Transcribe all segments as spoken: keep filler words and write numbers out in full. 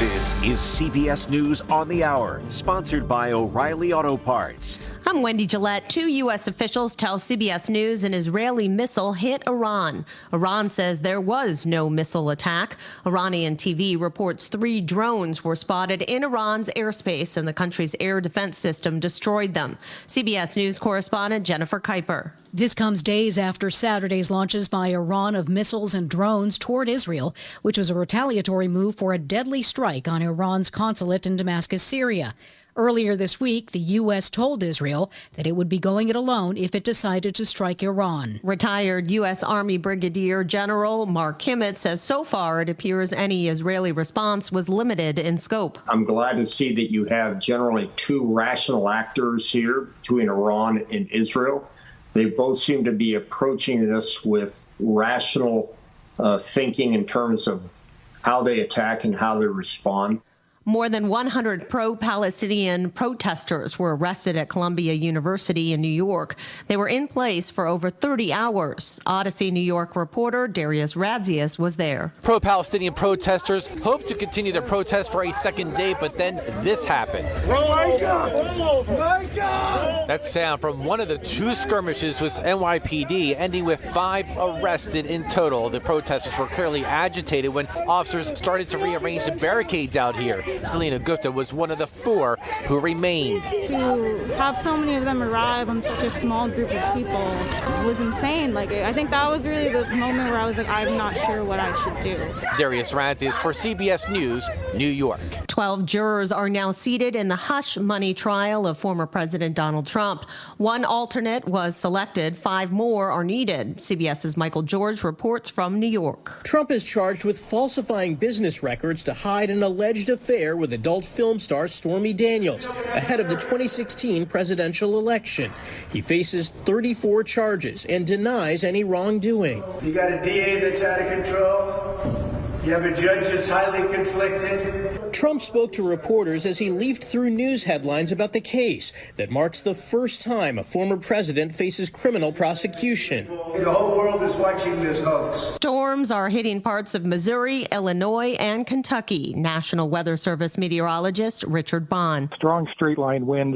This is C B S News on the Hour, sponsored by O'Reilly Auto Parts. I'm Wendy Gillette. Two U S officials tell C B S News an Israeli missile hit Iran. Iran says there was no missile attack. Iranian T V reports three drones were spotted in Iran's airspace and the country's air defense system destroyed them. C B S News correspondent Jennifer Kuiper. This comes days after Saturday's launches by Iran of missiles and drones toward Israel, which was a retaliatory move for a deadly strike on Iran's consulate in Damascus, Syria. Earlier this week, the U S told Israel that it would be going it alone if it decided to strike Iran. Retired U S Army Brigadier General Mark Kimmett says so far it appears any Israeli response was limited in scope. I'm glad to see that you have generally two rational actors here between Iran and Israel. They both seem to be approaching this with rational uh, thinking in terms of how they attack and how they respond. More than one hundred pro-Palestinian protesters were arrested at Columbia University in New York. They were in place for over thirty hours. Odyssey New York reporter Darius Radzius was there. Pro-Palestinian protesters hoped to continue their protest for a second day, but then this happened. Oh my God! Oh my God! That sound from one of the two skirmishes with N Y P D, ending with five arrested in total. The protesters were clearly agitated when officers started to rearrange the barricades out here. Selena Gupta was one of the four who remained. To have so many of them arrive on such a small group of people was insane. Like, I think that was really the moment where I was like, I'm not sure what I should do. Darius Radzius for C B S News, New York. Twelve jurors are now seated in the hush money trial of former President Donald Trump. One alternate was selected. Five more are needed. CBS's Michael George reports from New York. Trump is charged with falsifying business records to hide an alleged affair with adult film star Stormy Daniels ahead of the twenty sixteen presidential election. He faces thirty-four charges and denies any wrongdoing. You got a D A that's out of control. You have a judge that's highly conflicted. Trump spoke to reporters as he leafed through news headlines about the case that marks the first time a former president faces criminal prosecution. The whole world is watching this hoax. Storms are hitting parts of Missouri, Illinois, and Kentucky. National Weather Service meteorologist Richard Bond. Strong straight line winds.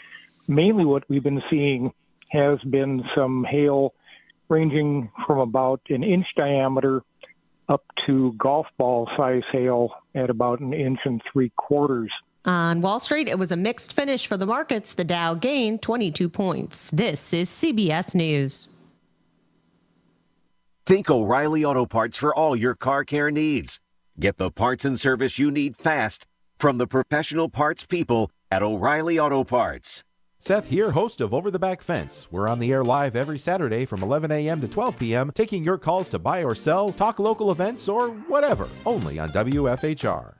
Mainly what we've been seeing has been some hail ranging from about an inch diameter up to golf ball size hail at about an inch and three quarters. On Wall Street, it was a mixed finish for the markets. The Dow gained twenty-two points. This is C B S News. Think O'Reilly Auto Parts for all your car care needs. Get the parts and service you need fast from the professional parts people at O'Reilly Auto Parts. Seth here, host of Over the Back Fence. We're on the air live every Saturday from eleven a.m. to twelve p.m., taking your calls to buy or sell, talk local events, or whatever, only on W F H R.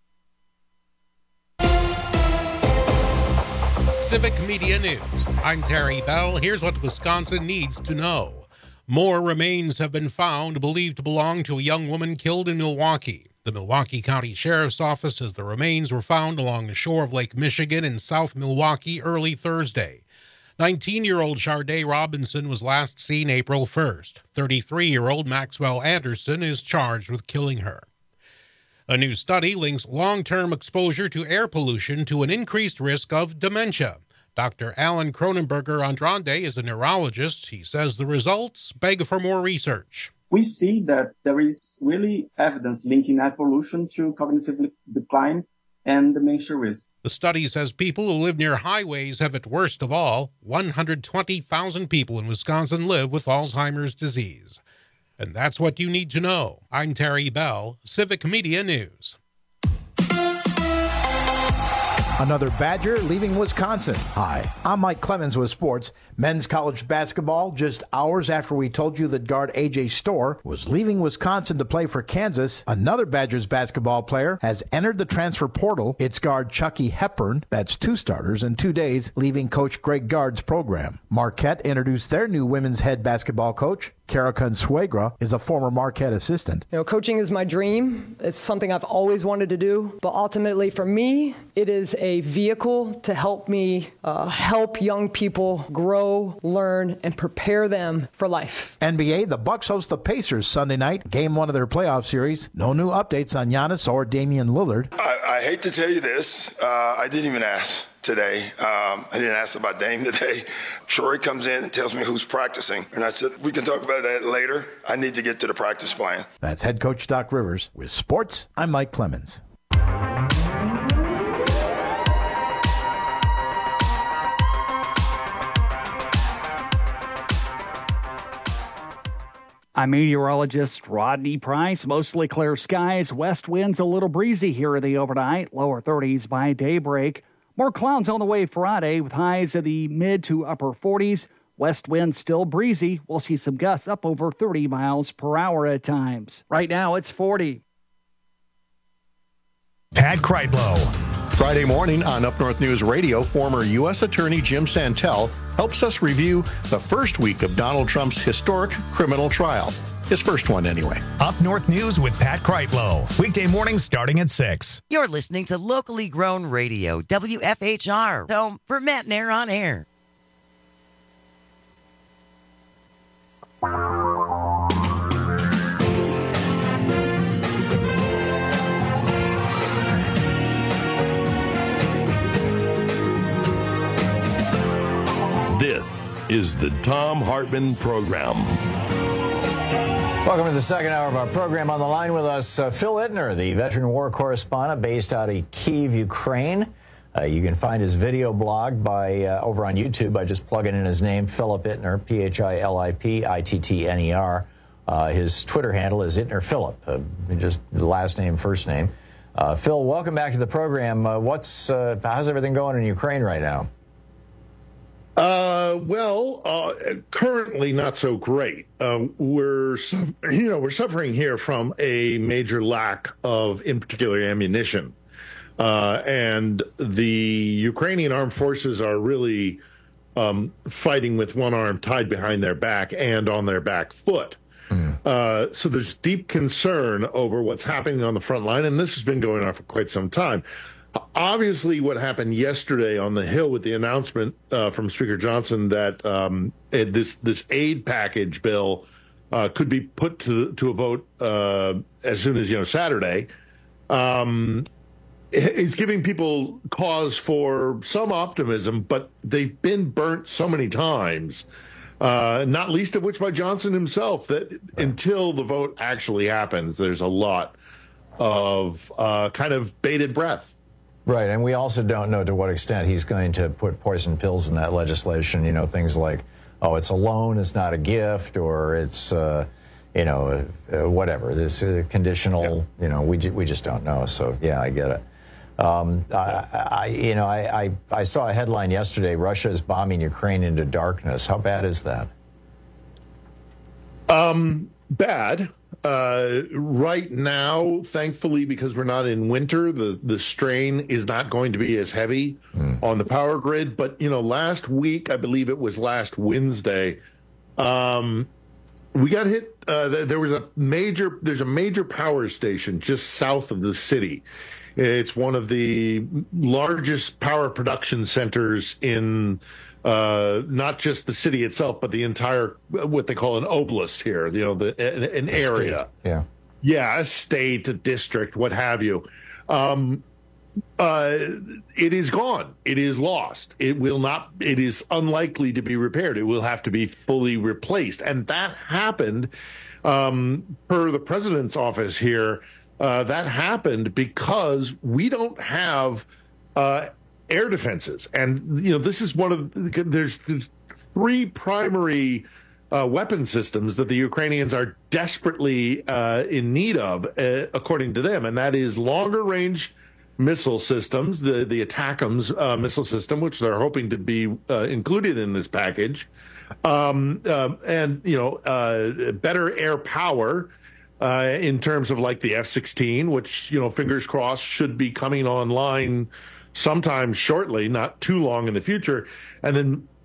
Civic Media News. I'm Terry Bell. Here's what Wisconsin needs to know. More remains have been found believed to belong to a young woman killed in Milwaukee. The Milwaukee County Sheriff's Office says the remains were found along the shore of Lake Michigan in South Milwaukee early Thursday. nineteen-year-old Sharday Robinson was last seen April first. thirty-three-year-old Maxwell Anderson is charged with killing her. A new study links long-term exposure to air pollution to an increased risk of dementia. Doctor Alan Cronenberger-Andrade is a neurologist. He says the results beg for more research. We see that there is really evidence linking air pollution to cognitive decline and dementia risk. The study says people who live near highways have it worst of all. one hundred twenty thousand people in Wisconsin live with Alzheimer's disease. And that's what you need to know. I'm Terry Bell, Civic Media News. Another Badger leaving Wisconsin. Hi, I'm Mike Clemens with sports. Men's college basketball, just hours after we told you that guard A J Storr was leaving Wisconsin to play for Kansas, another Badgers basketball player has entered the transfer portal. It's guard Chucky Hepburn. That's two starters in two days, leaving Coach Greg Gard's program. Marquette introduced their new women's head basketball coach, Kara Consuegra is a former Marquette assistant. You know, coaching is my dream. It's something I've always wanted to do. But ultimately, for me, it is a vehicle to help me uh, help young people grow, learn, and prepare them for life. N B A, the Bucks host the Pacers Sunday night, game one of their playoff series. No new updates on Giannis or Damian Lillard. I, I hate to tell you this. Uh, I didn't even ask today. Um, I didn't ask about Dame today. Troy comes in and tells me who's practicing. And I said, we can talk about that later. I need to get to the practice plan. That's head coach Doc Rivers. With sports, I'm Mike Clemens. I'm meteorologist Rodney Price. Mostly clear skies. West winds a little breezy here in the overnight. Lower thirties by daybreak. More clouds on the way Friday with highs in the mid to upper forties. West wind still breezy. We'll see some gusts up over thirty miles per hour at times. Right now it's forty. Pat Kreitlow. Friday morning on Up North News Radio, former U S Attorney Jim Santel helps us review the first week of Donald Trump's historic criminal trial. His first one, anyway. Up North News with Pat Kreitlow. Weekday mornings starting at six. You're listening to locally grown radio, W F H R, home for Matt and Air on Air. This is the Thom Hartmann Program. Welcome to the second hour of our program. On the line with us, uh, Phil Ittner, the veteran war correspondent based out of Kyiv, Ukraine. Uh, you can find his video blog by uh, over on YouTube by just plugging in his name, Philip Ittner, P H I L I P I T T N E R. Uh, his Twitter handle is Ittner Philip, uh, just the last name, first name. Uh, Phil, welcome back to the program. Uh, what's uh, how's everything going in Ukraine right now? Uh, well, uh, currently not so great. Uh, we're, you know, we're suffering here from a major lack of, in particular, ammunition. Uh, and the Ukrainian armed forces are really um, fighting with one arm tied behind their back and on their back foot. Mm. Uh, so there's deep concern over what's happening on the front line, and this has been going on for quite some time. Obviously, what happened yesterday on the Hill with the announcement uh, from Speaker Johnson that um, it, this this aid package bill uh, could be put to to a vote uh, as soon as you know Saturday, um, is giving people cause for some optimism. But they've been burnt so many times, uh, not least of which by Johnson himself, that until the vote actually happens, there's a lot of uh, kind of bated breath. Right, and we also don't know to what extent he's going to put poison pills in that legislation, you know, things like, oh, it's a loan, it's not a gift, or it's, uh, you know, uh, whatever, this uh, conditional, yeah. you know, we, we just don't know, so, yeah, I get it. Um, I, I, you know, I, I, I saw a headline yesterday, Russia is bombing Ukraine into darkness. How bad is that? Um, bad. Uh, right now, thankfully, because we're not in winter, the, the strain is not going to be as heavy mm. on the power grid. But, you know, last week, I believe it was last Wednesday, um, we got hit. Uh, there was a major, there's a major power station just south of the city. It's one of the largest power production centers in Uh, not just the city itself, but the entire, what they call an oblast here, you know, the, an, an area. State. Yeah. Yeah, a state, a district, what have you. Um, uh, it is gone. It is lost. It will not, it is unlikely to be repaired. It will have to be fully replaced. And that happened, um, per the president's office here, uh, that happened because we don't have, uh, air defenses. And, you know, this is one of, there's, there's three primary uh, weapon systems that the Ukrainians are desperately uh, in need of, uh, according to them. And that is longer range missile systems, the, the ATACMS uh, missile system, which they're hoping to be uh, included in this package. Um, uh, and, you know, uh, better air power uh, in terms of like the F sixteen, which, you know, fingers crossed should be coming online sometime shortly, not too long in the future. And then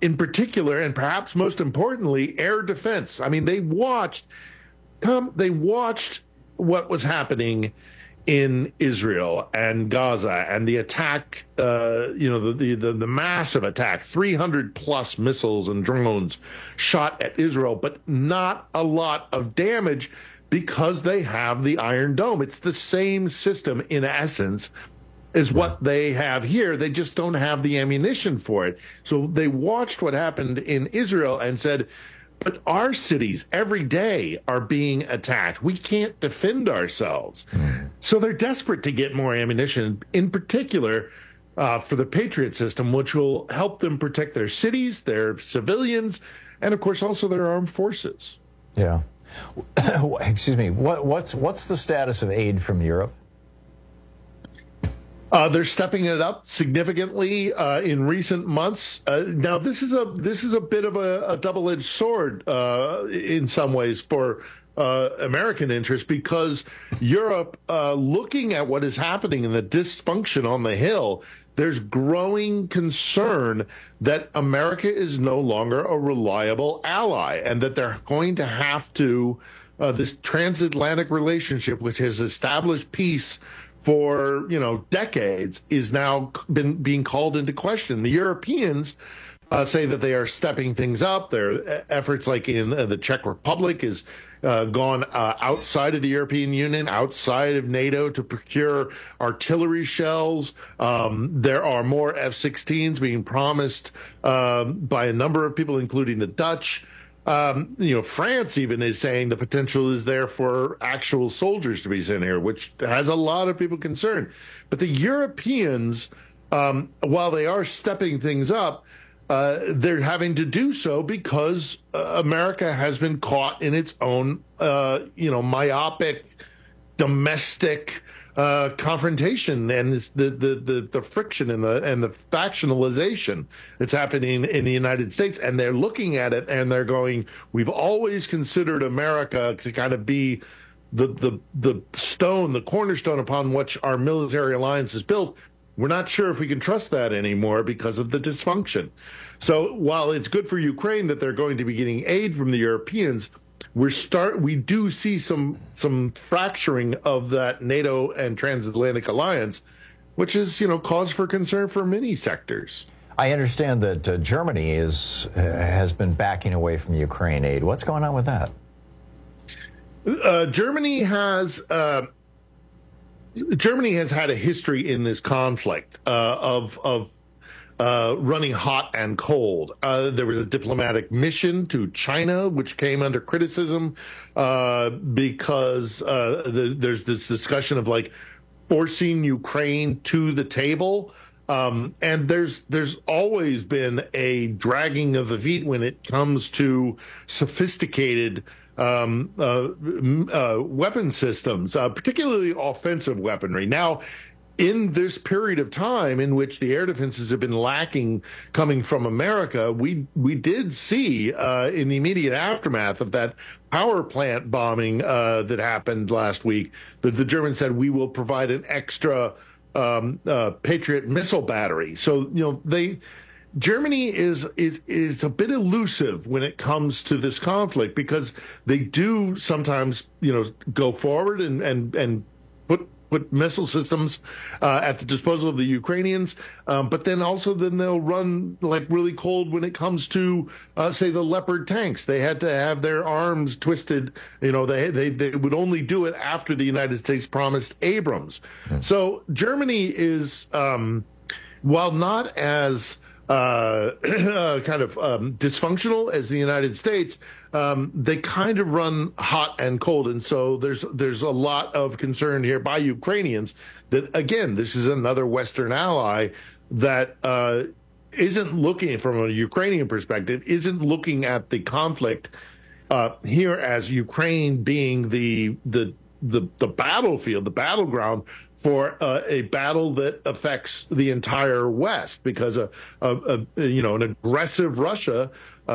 in particular, and perhaps most importantly, air defense. I mean, they watched, Tom, they watched what was happening in Israel and Gaza and the attack, uh, you know, the, the, the, the massive attack, three hundred plus missiles and drones shot at Israel, but not a lot of damage because they have the Iron Dome. It's the same system in essence is what they have here. They just don't have the ammunition for it. So they watched what happened in Israel and said, but our cities every day are being attacked. We can't defend ourselves. Mm. So they're desperate to get more ammunition, in particular uh, for the Patriot system, which will help them protect their cities, their civilians, and of course also their armed forces. Yeah. Excuse me. What, what's what's the status of aid from Europe? Uh, they're stepping it up significantly uh, in recent months. Uh, now, this is a this is a bit of a, a double-edged sword uh, in some ways for uh, American interest, because Europe, uh, looking at what is happening in the dysfunction on the Hill, there's growing concern that America is no longer a reliable ally, and that they're going to have to uh, this transatlantic relationship, which has established peace for, you know, decades, is now been being called into question. The Europeans uh, say that they are stepping things up. Their efforts, like in uh, the Czech Republic, has uh, gone uh, outside of the European Union, outside of NATO, to procure artillery shells. Um, there are more F sixteens being promised um, by a number of people, including the Dutch. Um, you know, France even is saying the potential is there for actual soldiers to be sent here, which has a lot of people concerned. But the Europeans, um, while they are stepping things up, uh, they're having to do so because uh, America has been caught in its own, uh, you know, myopic, domestic uh, confrontation, and this, the, the the the friction and the and the factionalization that's happening in the United States. And they're looking at it and they're going, we've always considered America to kind of be the the the stone, the cornerstone upon which our military alliance is built. We're not sure if we can trust that anymore because of the dysfunction. So while it's good for Ukraine that they're going to be getting aid from the Europeans, We're start. We do see some some fracturing of that NATO and transatlantic alliance, which is, you know, cause for concern for many sectors. I understand that uh, Germany is uh, has been backing away from Ukraine aid. What's going on with that? Uh, Germany has uh, Germany has had a history in this conflict uh, of of. Uh, running hot and cold. Uh, there was a diplomatic mission to China, which came under criticism uh, because uh, the, there's this discussion of like forcing Ukraine to the table. Um, and there's there's always been a dragging of the feet when it comes to sophisticated um, uh, uh, weapon systems, uh, particularly offensive weaponry. Now, in this period of time in which the air defenses have been lacking coming from America, we we did see uh, in the immediate aftermath of that power plant bombing uh, that happened last week that the Germans said, we will provide an extra um, uh, Patriot missile battery. So, you know, they Germany is is is a bit elusive when it comes to this conflict, because they do sometimes, you know, go forward and and and put put missile systems uh, at the disposal of the Ukrainians, um, but then also then they'll run like really cold when it comes to, uh, say, the Leopard tanks. They had to have their arms twisted. You know, they they, they would only do it after the United States promised Abrams. Mm-hmm. So Germany is, um, while not as uh, kind of um, dysfunctional as the United States, Um, they kind of run hot and cold. And so there's there's a lot of concern here by Ukrainians that, again, this is another Western ally that uh, isn't looking, from a Ukrainian perspective, isn't looking at the conflict uh, here as Ukraine being the the the, the battlefield, the battleground for uh, a battle that affects the entire West, because a, a, a you know an aggressive Russia Uh,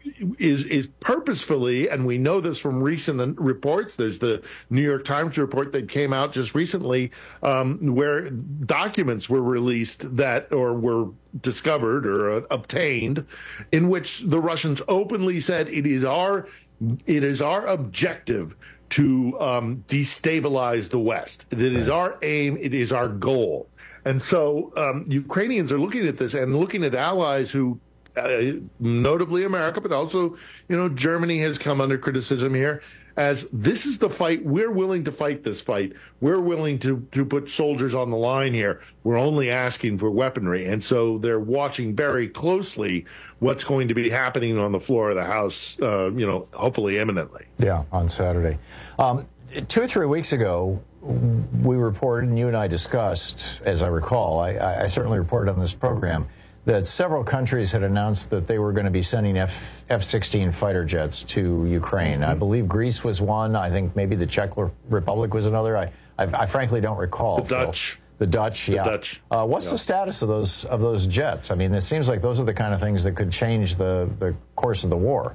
is is purposefully, and we know this from recent reports. There's the New York Times report that came out just recently, um, where documents were released that or were discovered or uh, obtained, in which the Russians openly said it is our it is our objective to um, destabilize the West. It is our aim. It is our goal. And so um, Ukrainians are looking at this and looking at allies who, uh, notably America, but also, you know, Germany has come under criticism here, as this is the fight. We're willing to fight this fight. We're willing to, to put soldiers on the line here. We're only asking for weaponry. And so they're watching very closely what's going to be happening on the floor of the House, uh, you know, hopefully imminently. Yeah, on Saturday. Um, two or three weeks ago, we reported, and you and I discussed, as I recall, I, I certainly reported on this program, that several countries had announced that they were going to be sending F, F sixteen fighter jets to Ukraine. Mm-hmm. I believe Greece was one. I think maybe the Czech Republic was another. I, I, I frankly don't recall. The Dutch. Phil. The Dutch, the yeah. Dutch. Uh, what's yeah. the status of those of those jets? I mean, it seems like those are the kind of things that could change the, the course of the war.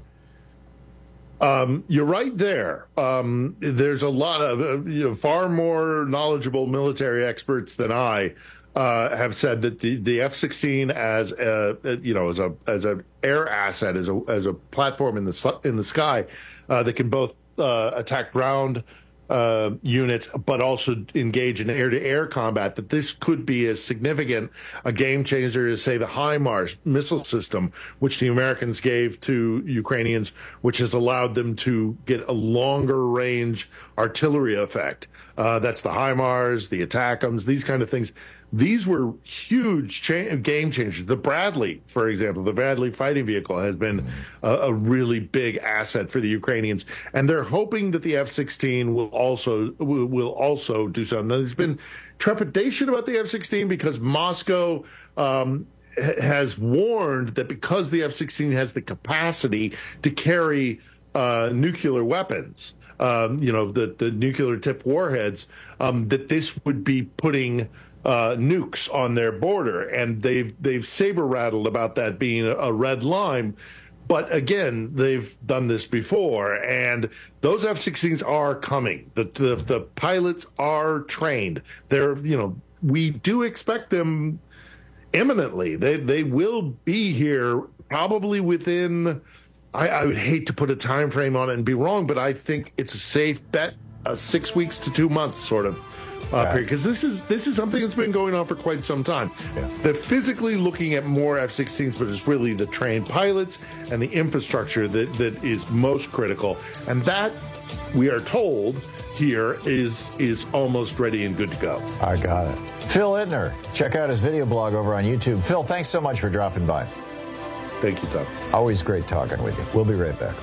Um, you're right there. Um, there's a lot of, uh, you know, far more knowledgeable military experts than I uh, have said that the, the F sixteen as a, you know, as a as a air asset, as a as a platform in the in the sky uh, that can both uh, attack ground uh, units, but also engage in air-to-air combat, that this could be as significant a game changer as, say, the HIMARS missile system, which the Americans gave to Ukrainians, which has allowed them to get a longer-range artillery effect. Uh, that's the HIMARS, the ATACMS, these kind of things. These were huge cha- game changers. The Bradley, for example, the Bradley fighting vehicle has been a, a really big asset for the Ukrainians, and they're hoping that the F sixteen will also will, will also do something. Now, there's been trepidation about the F sixteen because Moscow um, ha- has warned that because the F sixteen has the capacity to carry uh, nuclear weapons, um, you know, the, the nuclear-tipped warheads, um, that this would be putting Uh, nukes on their border, and they've they've saber rattled about that being a, a red line. But again, they've done this before, and those F sixteens are coming. The, the the pilots are trained. They're you know we do expect them imminently. They they will be here probably within. I, I would hate to put a time frame on it and be wrong, but I think it's a safe bet, uh, six weeks to two months, sort of. Uh, period, because this is this is something that's been going on for quite some time. Yeah. They're physically looking at more F sixteens, but it's really the trained pilots and the infrastructure that, that is most critical. And that, we are told here, is is almost ready and good to go. I got it. Phil Ittner, check out his video blog over on YouTube. Phil, thanks so much for dropping by. Thank you, Tom. Always great talking with you. We'll be right back.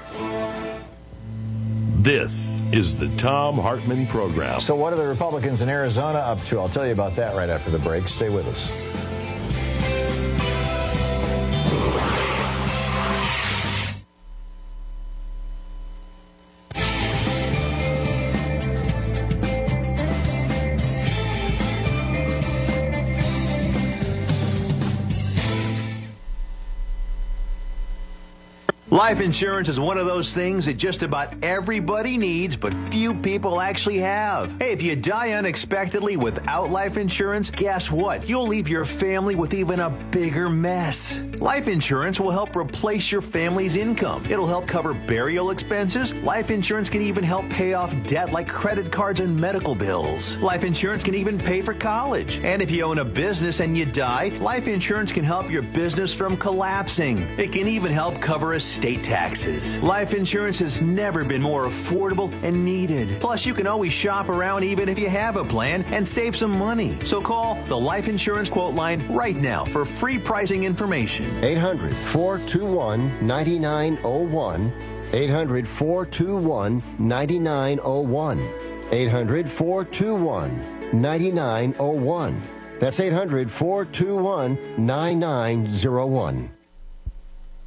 This is the Thom Hartmann Program. So what are the Republicans in Arizona up to? I'll tell you about that right after the break. Stay with us. Life insurance is one of those things that just about everybody needs, but few people actually have. Hey, if you die unexpectedly without life insurance, guess what? You'll leave your family with even a bigger mess. Life insurance will help replace your family's income. It'll help cover burial expenses. Life insurance can even help pay off debt like credit cards and medical bills. Life insurance can even pay for college. And if you own a business and you die, life insurance can help your business from collapsing. It can even help cover estate taxes. Life insurance has never been more affordable and needed. Plus, you can always shop around even if you have a plan and save some money. So call the Life Insurance Quote Line right now for free pricing information. eight hundred, four two one, nine nine zero one. eight hundred, four two one, nine nine zero one. eight hundred, four two one, nine nine zero one. That's eight hundred, four two one, nine nine zero one.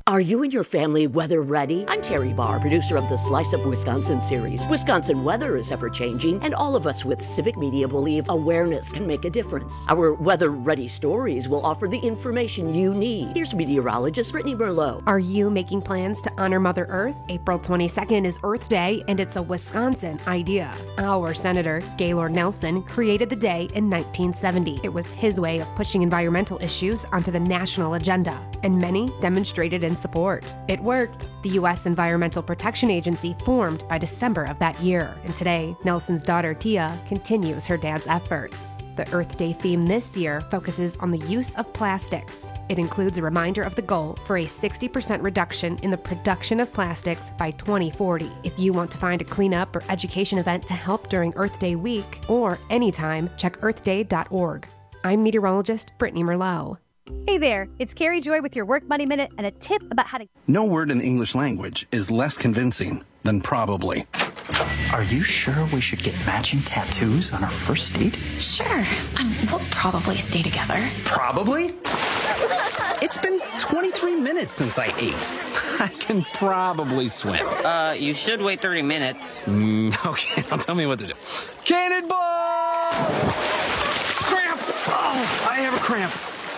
Are you and your family weather ready? I'm Terry Barr, producer of the Slice Up Wisconsin series. Wisconsin weather is ever changing, and all of us with Civic Media believe awareness can make a difference. Our weather ready stories will offer the information you need. Here's meteorologist Brittany Merlot. Are you making plans to honor Mother Earth? April twenty-second is Earth Day, and it's a Wisconsin idea. Our Senator, Gaylord Nelson, created the day in nineteen seventy. It was his way of pushing environmental issues onto the national agenda, and many demonstrated in support. It worked. The U S Environmental Protection Agency formed by December of that year, and today, Nelson's daughter Tia continues her dad's efforts. The Earth Day theme this year focuses on the use of plastics. It includes a reminder of the goal for a sixty percent reduction in the production of plastics by twenty forty. If you want to find a cleanup or education event to help during Earth Day week or anytime, check earth day dot org. I'm meteorologist Brittany Merlot. Hey there, it's Carrie Joy with your Work Money Minute and a tip about how to... No word in English language is less convincing than probably. Are you sure we should get matching tattoos on our first date? Sure. Um, we'll probably stay together. Probably? It's been twenty-three minutes since I ate. I can probably swim. Uh, you should wait thirty minutes. Mm, okay, now tell me what to do. Cannonball! Cramp! Oh, I have a cramp.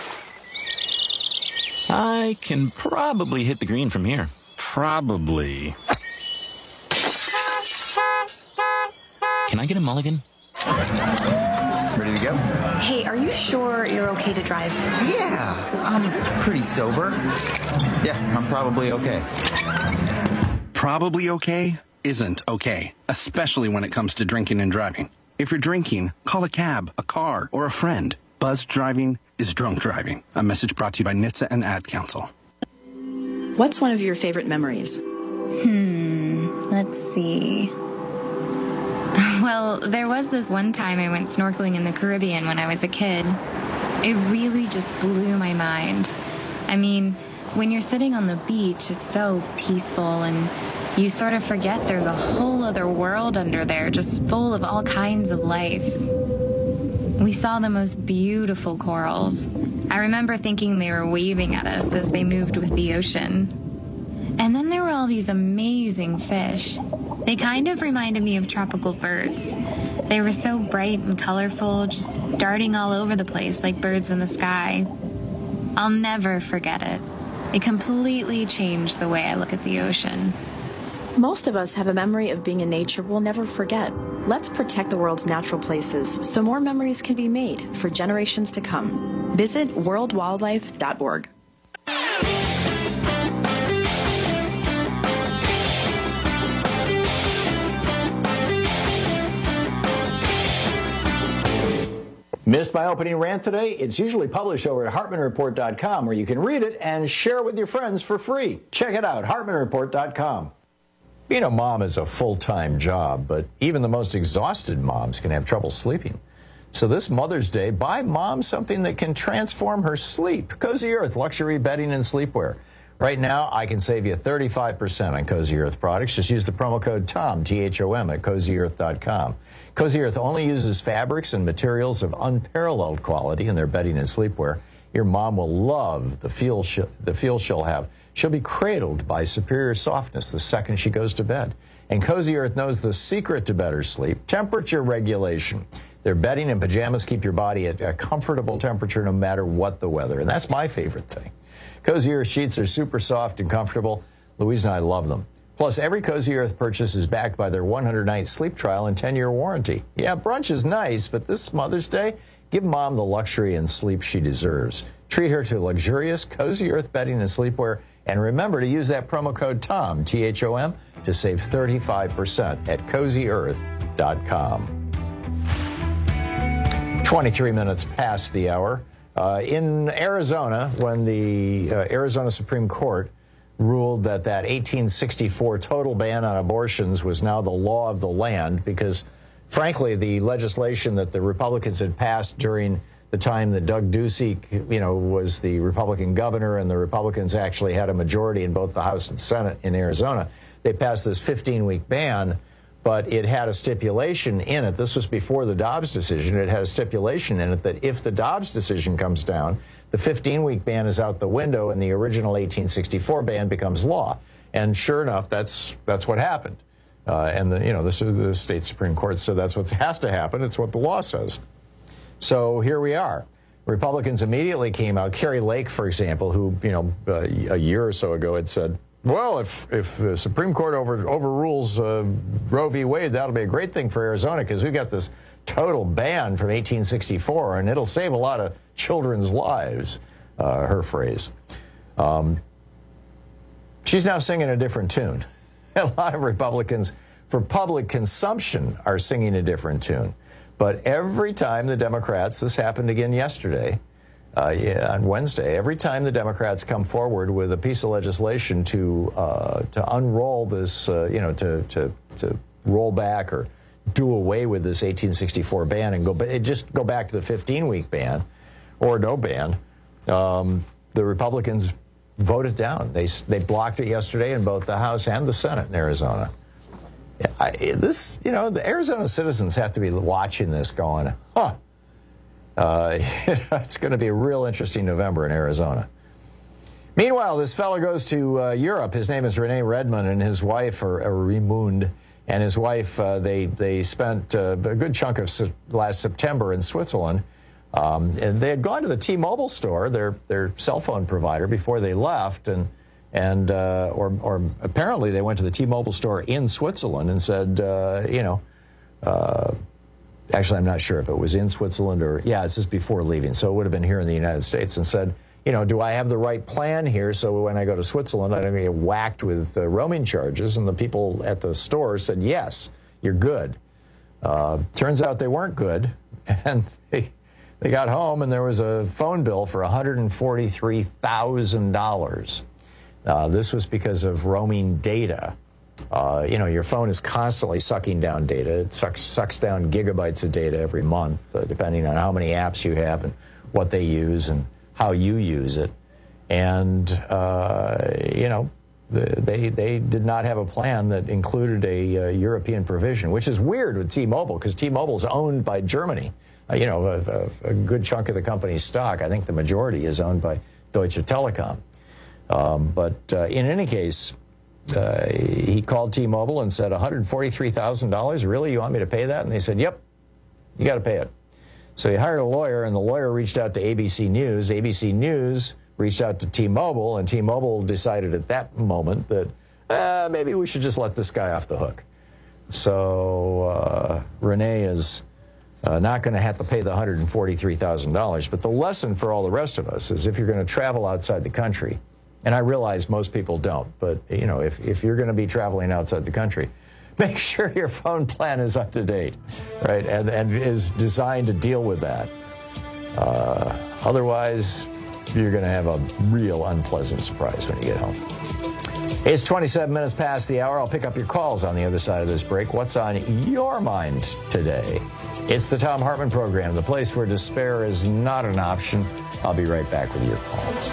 I can probably hit the green from here. Probably. Can I get a mulligan? Ready to go? Hey, are you sure you're okay to drive? Yeah, I'm pretty sober. Yeah, I'm probably okay. Probably okay isn't okay, especially when it comes to drinking and driving. If you're drinking, call a cab, a car, or a friend. Buzzed driving is drunk driving. A message brought to you by N H T S A and Ad Council. What's one of your favorite memories? Hmm, let's see. Well, there was this one time I went snorkeling in the Caribbean when I was a kid. It really just blew my mind. I mean, when you're sitting on the beach, it's so peaceful and you sort of forget there's a whole other world under there just full of all kinds of life. We saw the most beautiful corals. I remember thinking they were waving at us as they moved with the ocean. And then there were all these amazing fish. They kind of reminded me of tropical birds. They were so bright and colorful, just darting all over the place like birds in the sky. I'll never forget it. It completely changed the way I look at the ocean. Most of us have a memory of being in nature we'll never forget. Let's protect the world's natural places so more memories can be made for generations to come. Visit world wildlife dot org. Missed my opening rant today? It's usually published over at hartman report dot com, where you can read it and share it with your friends for free. Check it out, hartman report dot com. Being a mom is a full-time job, but even the most exhausted moms can have trouble sleeping. So this Mother's Day, buy mom something that can transform her sleep. Cozy Earth luxury bedding and sleepwear. Right now, I can save you thirty-five percent on Cozy Earth products. Just use the promo code TOM, T H O M, at cozy earth dot com. Cozy Earth only uses fabrics and materials of unparalleled quality in their bedding and sleepwear. Your mom will love the feel, sh- the feel she'll have. She'll be cradled by superior softness the second she goes to bed. And Cozy Earth knows the secret to better sleep, temperature regulation. Their bedding and pajamas keep your body at a comfortable temperature no matter what the weather. And that's my favorite thing. Cozy Earth sheets are super soft and comfortable. Louise and I love them. Plus, every Cozy Earth purchase is backed by their one hundred night sleep trial and ten year warranty. Yeah, brunch is nice, but this Mother's Day, give mom the luxury and sleep she deserves. Treat her to luxurious Cozy Earth bedding and sleepwear. And remember to use that promo code TOM, T H O M, to save thirty-five percent at cozy earth dot com. twenty-three minutes past the hour. Uh, in Arizona, when the uh, Arizona Supreme Court ruled that that eighteen sixty-four total ban on abortions was now the law of the land because, frankly, the legislation that the Republicans had passed during the time that Doug Ducey, you know, was the Republican governor and the Republicans actually had a majority in both the House and Senate in Arizona, they passed this fifteen week ban, but it had a stipulation in it. This was before the Dobbs decision. It had a stipulation in it that if the Dobbs decision comes down, the fifteen-week ban is out the window and the original eighteen sixty-four ban becomes law. And sure enough, that's that's what happened. Uh, and the, you know, this is the state Supreme Court said that's what has to happen. It's what the law says. So here we are. Republicans immediately came out. Carrie Lake, for example, who, you know, uh, a year or so ago had said, well, if if the Supreme Court over, overrules uh, Roe v. Wade, that'll be a great thing for Arizona because we've got this total ban from eighteen sixty-four, and it'll save a lot of children's lives, uh, her phrase. Um, she's now singing a different tune. A lot of Republicans, for public consumption, are singing a different tune. But every time the Democrats, this happened again yesterday, uh, yeah, on Wednesday, every time the Democrats come forward with a piece of legislation to uh, to unroll this, uh, you know, to, to to roll back or do away with this eighteen sixty-four ban and go, but just go back to the fifteen-week ban or no ban, um, the Republicans vote it down. They they blocked it yesterday in both the House and the Senate in Arizona. I, this, you know, the Arizona citizens have to be watching this going, huh, uh, it's going to be a real interesting November in Arizona. Meanwhile, this fellow goes to uh, Europe. His name is Rene Redmond, and his wife, or, or Raimund, and his wife, uh, they, they spent uh, a good chunk of se- last September in Switzerland. Um, and they had gone to the T-Mobile store, their their cell phone provider, before they left, and and uh, or or apparently they went to the T-Mobile store in Switzerland and said, uh, you know, uh, actually I'm not sure if it was in Switzerland or yeah, this is before leaving, so it would have been here in the United States, and said, you know, do I have the right plan here so when I go to Switzerland I don't get whacked with uh, roaming charges? And the people at the store said, yes, you're good. Uh, turns out they weren't good, and they. They got home, and there was a phone bill for one hundred forty-three thousand dollars. Uh, this was because of roaming data. Uh, you know, your phone is constantly sucking down data. It sucks, sucks down gigabytes of data every month, uh, depending on how many apps you have and what they use and how you use it. And, uh, you know, the, they they did not have a plan that included a uh, European provision, which is weird with T-Mobile, because T-Mobile is owned by Germany. Uh, you know, a, a, a good chunk of the company's stock, I think the majority, is owned by Deutsche Telekom. Um, but uh, in any case, uh, he called T-Mobile and said, one hundred forty-three thousand dollars? Really? You want me to pay that? And they said, yep, you got to pay it. So he hired a lawyer, and the lawyer reached out to A B C News. A B C News reached out to T-Mobile, and T-Mobile decided at that moment that uh, maybe we should just let this guy off the hook. So uh, Rene is... Uh, not going to have to pay the one hundred forty-three thousand dollars. But the lesson for all the rest of us is if you're going to travel outside the country, and I realize most people don't, but, you know, if, if you're going to be traveling outside the country, make sure your phone plan is up to date, right, and, and is designed to deal with that. Uh, otherwise, you're going to have a real unpleasant surprise when you get home. It's twenty-seven minutes past the hour. I'll pick up your calls on the other side of this break. What's on your mind today? It's the Thom Hartmann Program, the place where despair is not an option. I'll be right back with your calls.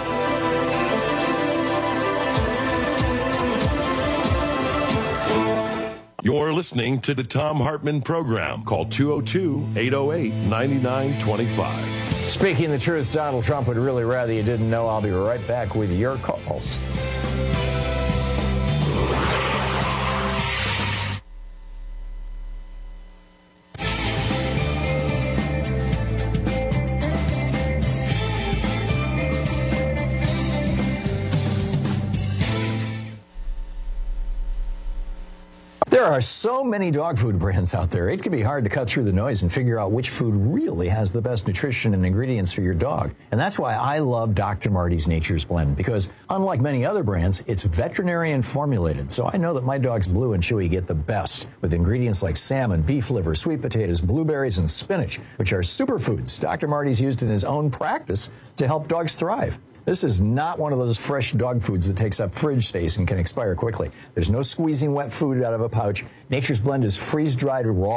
You're listening to the Thom Hartmann Program. Call two oh two, eight oh eight, nine nine two five. Speaking the truth, Donald Trump would really rather you didn't know. I'll be right back with your calls. There are so many dog food brands out there, it can be hard to cut through the noise and figure out which food really has the best nutrition and ingredients for your dog. And that's why I love Doctor Marty's Nature's Blend, because unlike many other brands, it's veterinarian formulated. So I know that my dogs Blue and Chewy get the best with ingredients like salmon, beef liver, sweet potatoes, blueberries, and spinach, which are superfoods Doctor Marty's used in his own practice to help dogs thrive. This is not one of those fresh dog foods that takes up fridge space and can expire quickly. There's no squeezing wet food out of a pouch. Nature's Blend is freeze-dried raw,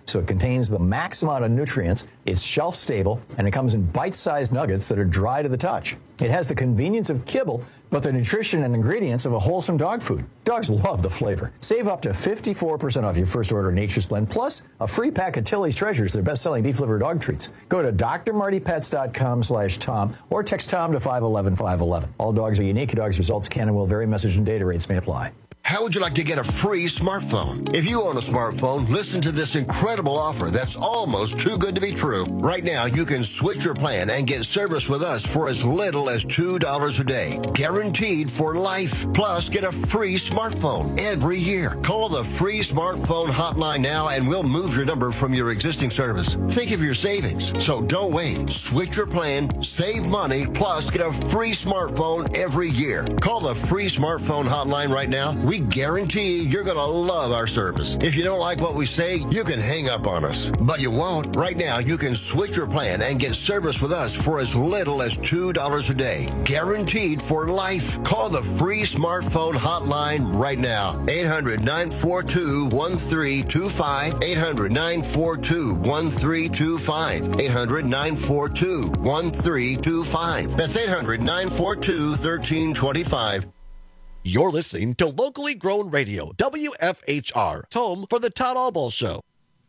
So it contains the max amount of nutrients, it's shelf stable, and it comes in bite-sized nuggets that are dry to the touch. It has the convenience of kibble, but the nutrition and ingredients of a wholesome dog food. Dogs love the flavor. Save up to fifty-four percent off your first order of Nature's Blend, plus a free pack of Tilly's Treasures, their best-selling beef liver dog treats. Go to drmartypets.com slash Tom or text Tom to five one one five one one. All dogs are unique. Dogs' results can and will vary. Message and data rates may apply. How would you like to get a free smartphone? If you own a smartphone, listen to this incredible offer that's almost too good to be true. Right now, you can switch your plan and get service with us for as little as two dollars a day. Guaranteed for life. Plus, get a free smartphone every year. Call the free smartphone hotline now and we'll move your number from your existing service. Think of your savings. So don't wait. Switch your plan, save money, plus get a free smartphone every year. Call the free smartphone hotline right now. We guarantee you're going to love our service. If you don't like what we say, you can hang up on us. But you won't. Right now, you can switch your plan and get service with us for as little as two dollars a day. Guaranteed for life. Call the free smartphone hotline right now. eight hundred, nine four two, one three two five. eight hundred, nine four two, one three two five. eight hundred, nine four two, one three two five. That's eight hundred, nine four two, one three two five. You're listening to Locally Grown Radio, W F H R, home for the Todd Albaugh Show.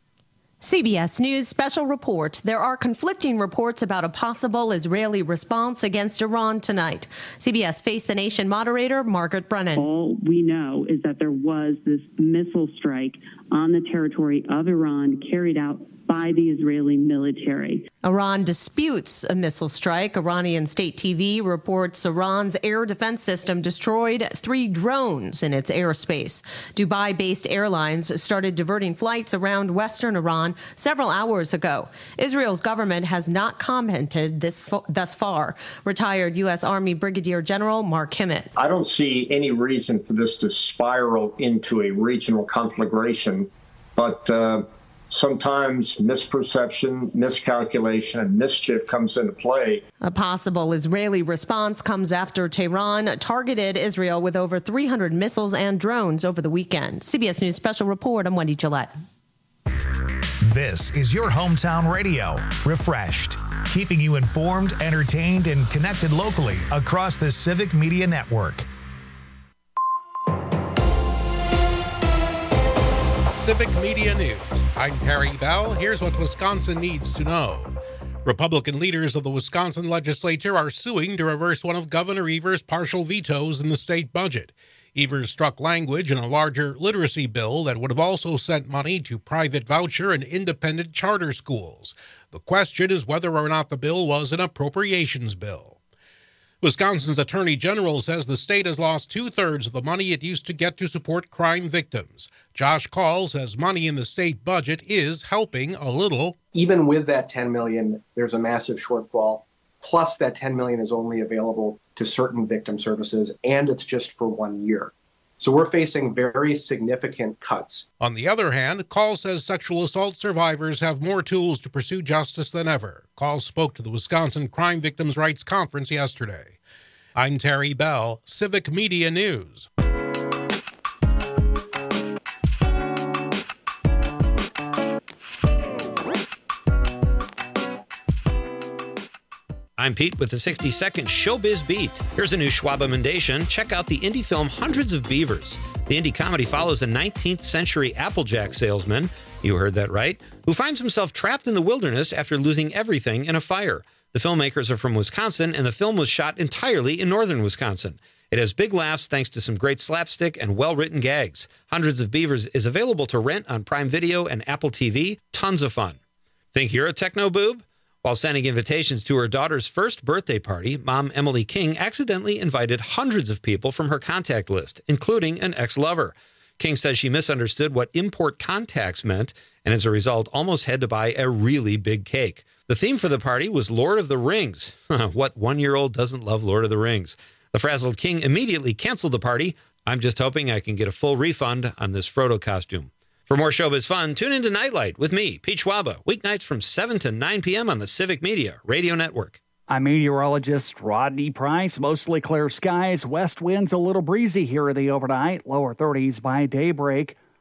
C B S News special report. There are conflicting reports about a possible Israeli response against Iran tonight. C B S Face the Nation moderator Margaret Brennan. All we know is that there was this missile strike on the territory of Iran carried out by the Israeli military. Iran disputes a missile strike. Iranian state T V reports Iran's air defense system destroyed three drones in its airspace. Dubai-based airlines started diverting flights around western Iran several hours ago. Israel's government has not commented this fo- thus far. Retired U S. Army Brigadier General Mark Himmet. I don't see any reason for this to spiral into a regional conflagration, but uh, sometimes misperception, miscalculation, and mischief comes into play. A possible Israeli response comes after Tehran targeted Israel with over three hundred missiles and drones over the weekend. C B S News special report. I'm Wendy Gillette. This is your hometown radio, Refreshed, keeping you informed, entertained, and connected locally across the Civic Media Network. Civic Media News. I'm Terry Bell. Here's what Wisconsin needs to know. Republican leaders of the Wisconsin legislature are suing to reverse one of Governor Evers' partial vetoes in the state budget. Evers struck language in a larger literacy bill that would have also sent money to private voucher and independent charter schools. The question is whether or not the bill was an appropriations bill. Wisconsin's Attorney General says the state has lost two-thirds of the money it used to get to support crime victims. Josh Call says money in the state budget is helping a little. Even with that ten million dollars, there's a massive shortfall. Plus, that ten million dollars is only available to certain victim services, and it's just for one year. So we're facing very significant cuts. On the other hand, Call says sexual assault survivors have more tools to pursue justice than ever. Call spoke to the Wisconsin Crime Victims' Rights Conference yesterday. I'm Terry Bell, Civic Media News. I'm Pete with the sixty second Showbiz Beat. Here's a new Schwab Emendation. Check out the indie film Hundreds of Beavers. The indie comedy follows a nineteenth century Applejack salesman, you heard that right, who finds himself trapped in the wilderness after losing everything in a fire. The filmmakers are from Wisconsin, and the film was shot entirely in northern Wisconsin. It has big laughs thanks to some great slapstick and well-written gags. Hundreds of Beavers is available to rent on Prime Video and Apple T V. Tons of fun. Think you're a techno boob? While sending invitations to her daughter's first birthday party, Mom Emily King accidentally invited hundreds of people from her contact list, including an ex-lover. King says she misunderstood what import contacts meant, and as a result, almost had to buy a really big cake. The theme for the party was Lord of the Rings. What one-year-old doesn't love Lord of the Rings? The frazzled King immediately canceled the party. I'm just hoping I can get a full refund on this Frodo costume. For more showbiz fun, tune into Nightlight with me, Pete Schwaba, weeknights from seven to nine p.m. on the Civic Media Radio Network. I'm meteorologist Rodney Price. Mostly clear skies, west winds a little breezy here in the overnight, lower thirties by daybreak.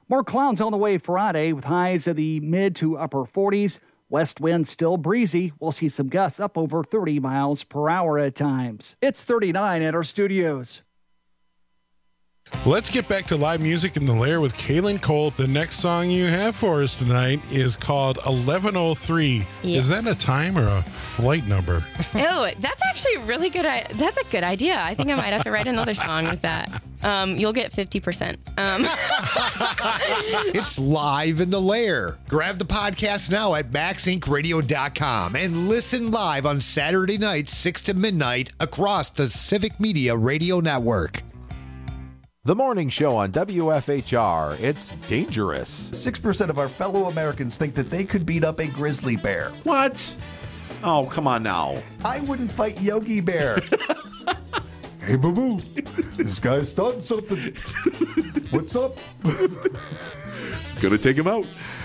More clouds on the way Friday with highs in the mid to upper forties. West wind still breezy. We'll see some gusts up over thirty miles per hour at times. It's thirty-nine at our studios. Let's get back to live music in the Lair with Kaylin Cole. The next song you have for us tonight is called eleven oh three. Yes. Is that a time or a flight number? Oh, that's actually really good. That's a good idea. I think I might have to write another song with that. Um, you'll get fifty percent. Um. It's live in the Lair. Grab the podcast now at max inc radio dot com and listen live on Saturday nights, six to midnight, across the Civic Media Radio Network. The morning show on W F H R. It's dangerous. six percent of our fellow Americans think that they could beat up a grizzly bear. What? Oh, come on now. I wouldn't fight Yogi Bear. Hey, boo-boo. This guy's starting something. What's up? Gonna take him out.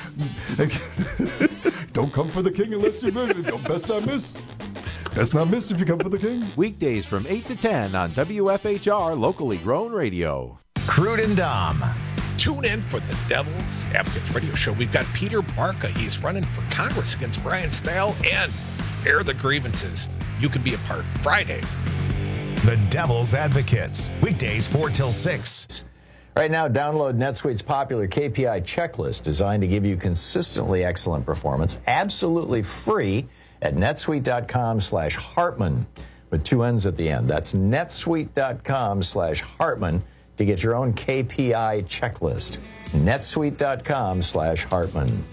Don't come for the king unless you miss. Don't best not miss. Best not miss if you come for the king. Weekdays from eight to ten on W F H R, locally grown radio. Crude and Dom. Tune in for the Devil's Advocates radio show. We've got Peter Barca. He's running for Congress against Brian Stahel, and air the grievances. You can be a part Friday. The Devil's Advocates. Weekdays four till six. Right now, download NetSuite's popular K P I checklist designed to give you consistently excellent performance, absolutely free at netsuite.com slash Hartman with two N's at the end. That's netsuite.com slash Hartman to get your own K P I checklist. netsuite.com slash Hartman.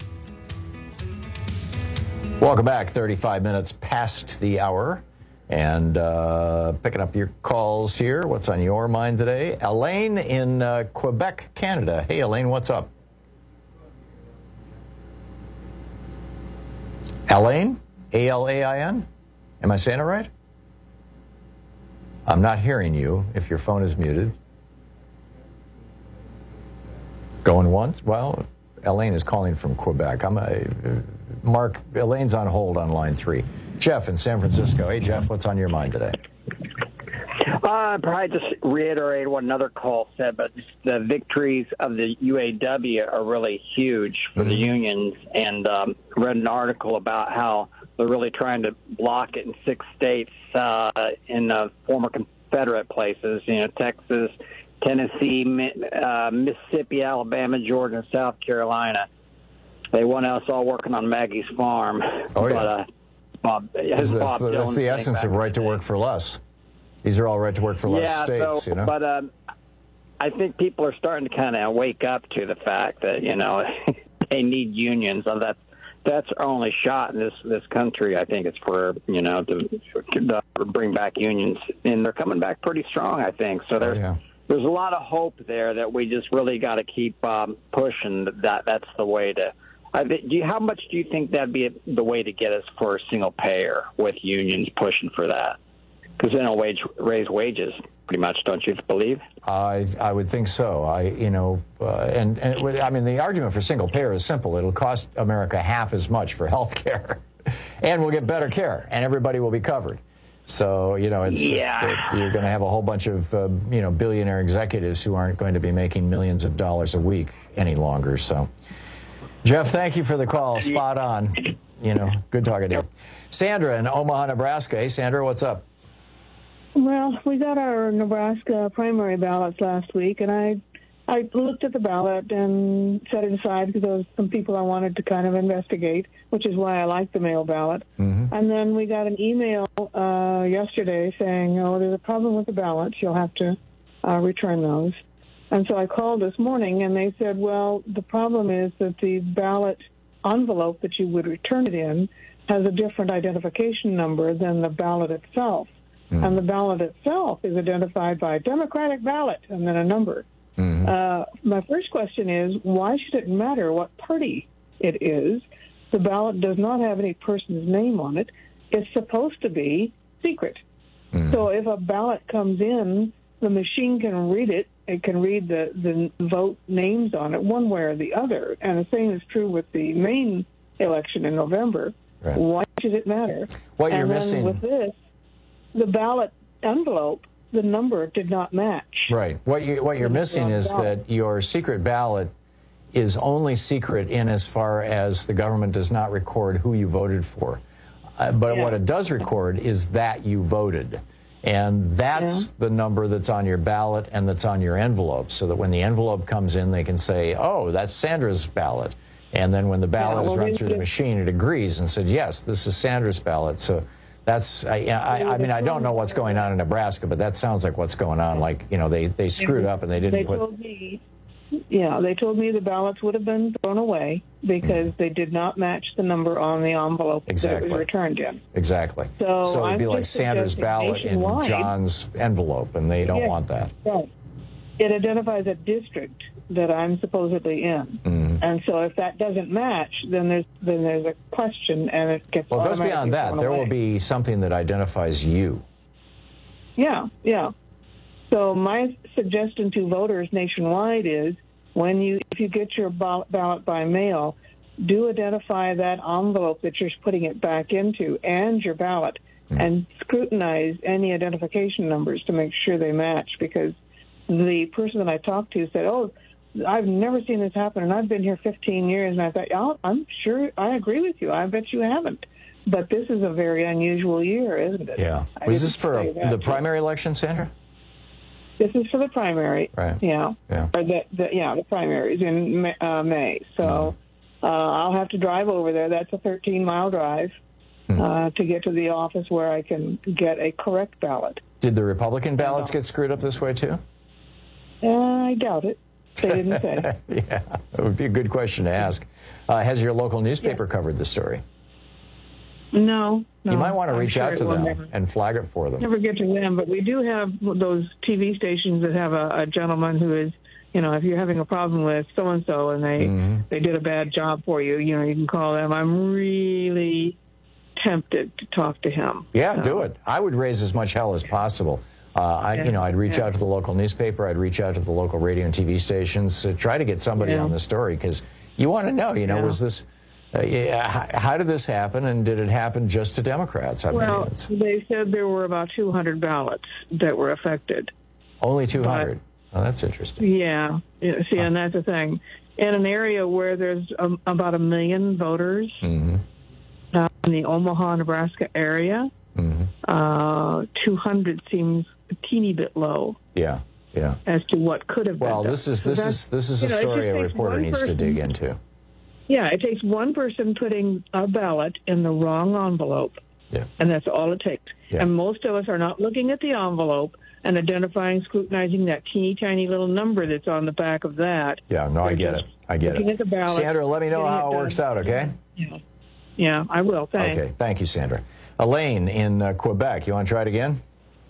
Welcome back. thirty-five minutes past the hour. And uh, picking up your calls here. What's on your mind today? Elaine in uh, Quebec, Canada. Hey, Elaine, what's up? Elaine? A L A I N? Am I saying it right? I'm not hearing you if your phone is muted. Going once? Well, Elaine is calling from Quebec. I'm a, Mark, Elaine's on hold on line three. Jeff in San Francisco. Hey, Jeff, what's on your mind today? Uh, probably just reiterate what another call said, but just the victories of the U A W are really huge for mm-hmm. the unions. And um, read an article about how they're really trying to block it in six states uh, in uh, former Confederate places, you know, Texas, Tennessee, uh, Mississippi, Alabama, Georgia, and South Carolina. They want us all working on Maggie's farm. Oh, yeah. But, uh, Bob, that's, Bob the, that's the essence of right to work for less. These are all right to work for less yeah, states, so, you know? But um, I think people are starting to kind of wake up to the fact that, you know, they need unions. So that's, that's our only shot in this, this country, I think, is for, you know, to, to bring back unions. And they're coming back pretty strong, I think. So there's, oh, yeah. there's a lot of hope there that we just really got to keep um, pushing. That That's the way to... I, do you, how much do you think that'd be the way to get us for a single payer with unions pushing for that? Because then it'll wage, raise wages pretty much, don't you believe? I I would think so. I you know, uh, and, and I mean the argument for single payer is simple. It'll cost America half as much for health care, and we'll get better care, and everybody will be covered. So you know, it's yeah. just, it, you're going to have a whole bunch of uh, you know billionaire executives who aren't going to be making millions of dollars a week any longer. So. Jeff, thank you for the call. Spot on. You know, good talking to you. Sandra in Omaha, Nebraska. Hey, Sandra, what's up? Well, we got our Nebraska primary ballots last week, and I I looked at the ballot and set it aside because there was some people I wanted to kind of investigate, which is why I like the mail ballot. Mm-hmm. And then we got an email uh, yesterday saying, oh, there's a problem with the ballots. You'll have to uh, return those. And so I called this morning, and they said, well, the problem is that the ballot envelope that you would return it in has a different identification number than the ballot itself. Mm. And the ballot itself is identified by Democratic ballot and then a number. Mm-hmm. Uh, my first question is, why should it matter what party it is? The ballot does not have any person's name on it. It's supposed to be secret. Mm. So if a ballot comes in, the machine can read it. It can read the, the vote names on it one way or the other. And the same is true with the main election in November. Right. Why should it matter? What and you're then missing... with this, the ballot envelope, the number did not match. Right. What, you, what you're missing is that your secret ballot is only secret in as far as the government does not record who you voted for. Uh, but Yeah. what it does record is that you voted. And that's Yeah. the number that's on your ballot and that's on your envelope, so that when the envelope comes in, they can say, oh, that's Sandra's ballot. And then when the ballot Yeah, is well, run we through the did- machine, it agrees and said, yes, this is Sandra's ballot. So that's, I, I, I mean, I don't know what's going on in Nebraska, but that sounds like what's going on. Like, you know, they, they screwed up and they didn't They put... told me, yeah, they told me the ballots would have been thrown away because they did not match the number on the envelope that Exactly. was returned in. Exactly. So So it'd be I'm like just Sandra's suggesting ballot in nationwide- John's envelope, and they don't Yeah. want that. Right. It identifies a district that I'm supposedly in, Mhm. and so if that doesn't match, then there's then there's a question, and it gets Well, it goes automatically beyond that. thrown There away. will be something that identifies you. Yeah, yeah. So my suggestion to voters nationwide is when you if you get your ball- ballot by mail, do identify that envelope that you're putting it back into and your ballot, and scrutinize any identification numbers to make sure they match, because the person that I talked to said, oh, I've never seen this happen, and I've been here fifteen years, and I thought, oh, I'm sure I agree with you. I bet you haven't. But this is a very unusual year, isn't it? Yeah. I Was didn't this for say a, that. the primary election, Sandra? This is for the primary. Right. Yeah. Yeah. Or the, the, yeah, the primaries in May. Uh, May. So uh, I'll have to drive over there. That's a thirteen mile drive uh, to get to the office where I can get a correct ballot. Did the Republican ballots get screwed up this way, too? Uh, I doubt it. They didn't say. Yeah, it would be a good question to ask. Uh, has your local newspaper covered the story? No. no you might want to I'm reach sure out it to will them Never, and flag it for them. never get to them, but we do have those T V stations that have a, a gentleman who is, you know, if you're having a problem with so and so and they Mhm. they did a bad job for you, you know, you can call them. I'm really tempted to talk to him. Yeah, So, do it. I would raise as much hell as possible. Uh, I, Yeah, you know, I'd reach yeah. out to the local newspaper. I'd reach out to the local radio and T V stations. Uh, try to get somebody Yeah. on the story, because you want to know. You know, Yeah. was this? Uh, yeah, how, how did this happen, and did it happen just to Democrats? I Well, mean, it's they said there were about two hundred ballots that were affected. only two hundred. Oh, that's interesting. Yeah. yeah see, and that's the thing. In an area where there's um, about a million voters Mm-hmm. uh, in the Omaha, Nebraska area, Mm-hmm. uh, two hundred seems a teeny bit low Yeah, yeah. as to what could have been Well, done. this is So this that's- is this is you a know, it story just a takes reporter one needs to person- dig into. Yeah, it takes one person putting a ballot in the wrong envelope, Yeah. and that's all it takes. Yeah. And most of us are not looking at the envelope and identifying, scrutinizing that teeny tiny little number that's on the back of that. Yeah, no, I They're get it. just I get looking it. at the ballot, Sandra, let me know getting how it done. works out, okay? Yeah, yeah, I will. Thanks. Okay, thank you, Sandra. Elaine in uh, Quebec, you want to try it again?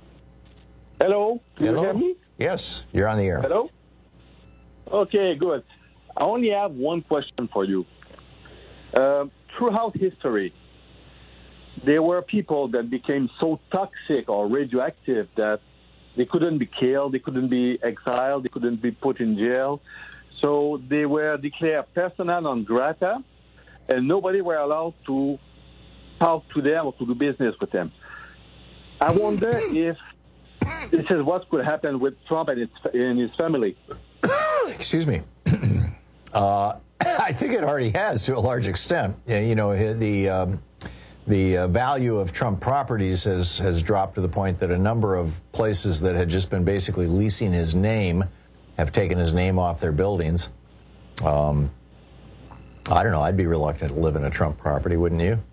Hello, can Hello? you hear me? Yes, you're on the air. Hello? Okay, good. I only have one question for you. Uh, throughout history, there were people that became so toxic or radioactive that they couldn't be killed, they couldn't be exiled, they couldn't be put in jail. So they were declared persona non grata, and nobody were allowed to talk to them or to do business with them. I wonder if this is what could happen with Trump and his, and his family. Excuse me. uh, I think it already has to a large extent. Yeah, you know, the um, the uh, value of Trump properties has has dropped to the point that a number of places that had just been basically leasing his name have taken his name off their buildings. Um, I don't know. I'd be reluctant to live in a Trump property, wouldn't you?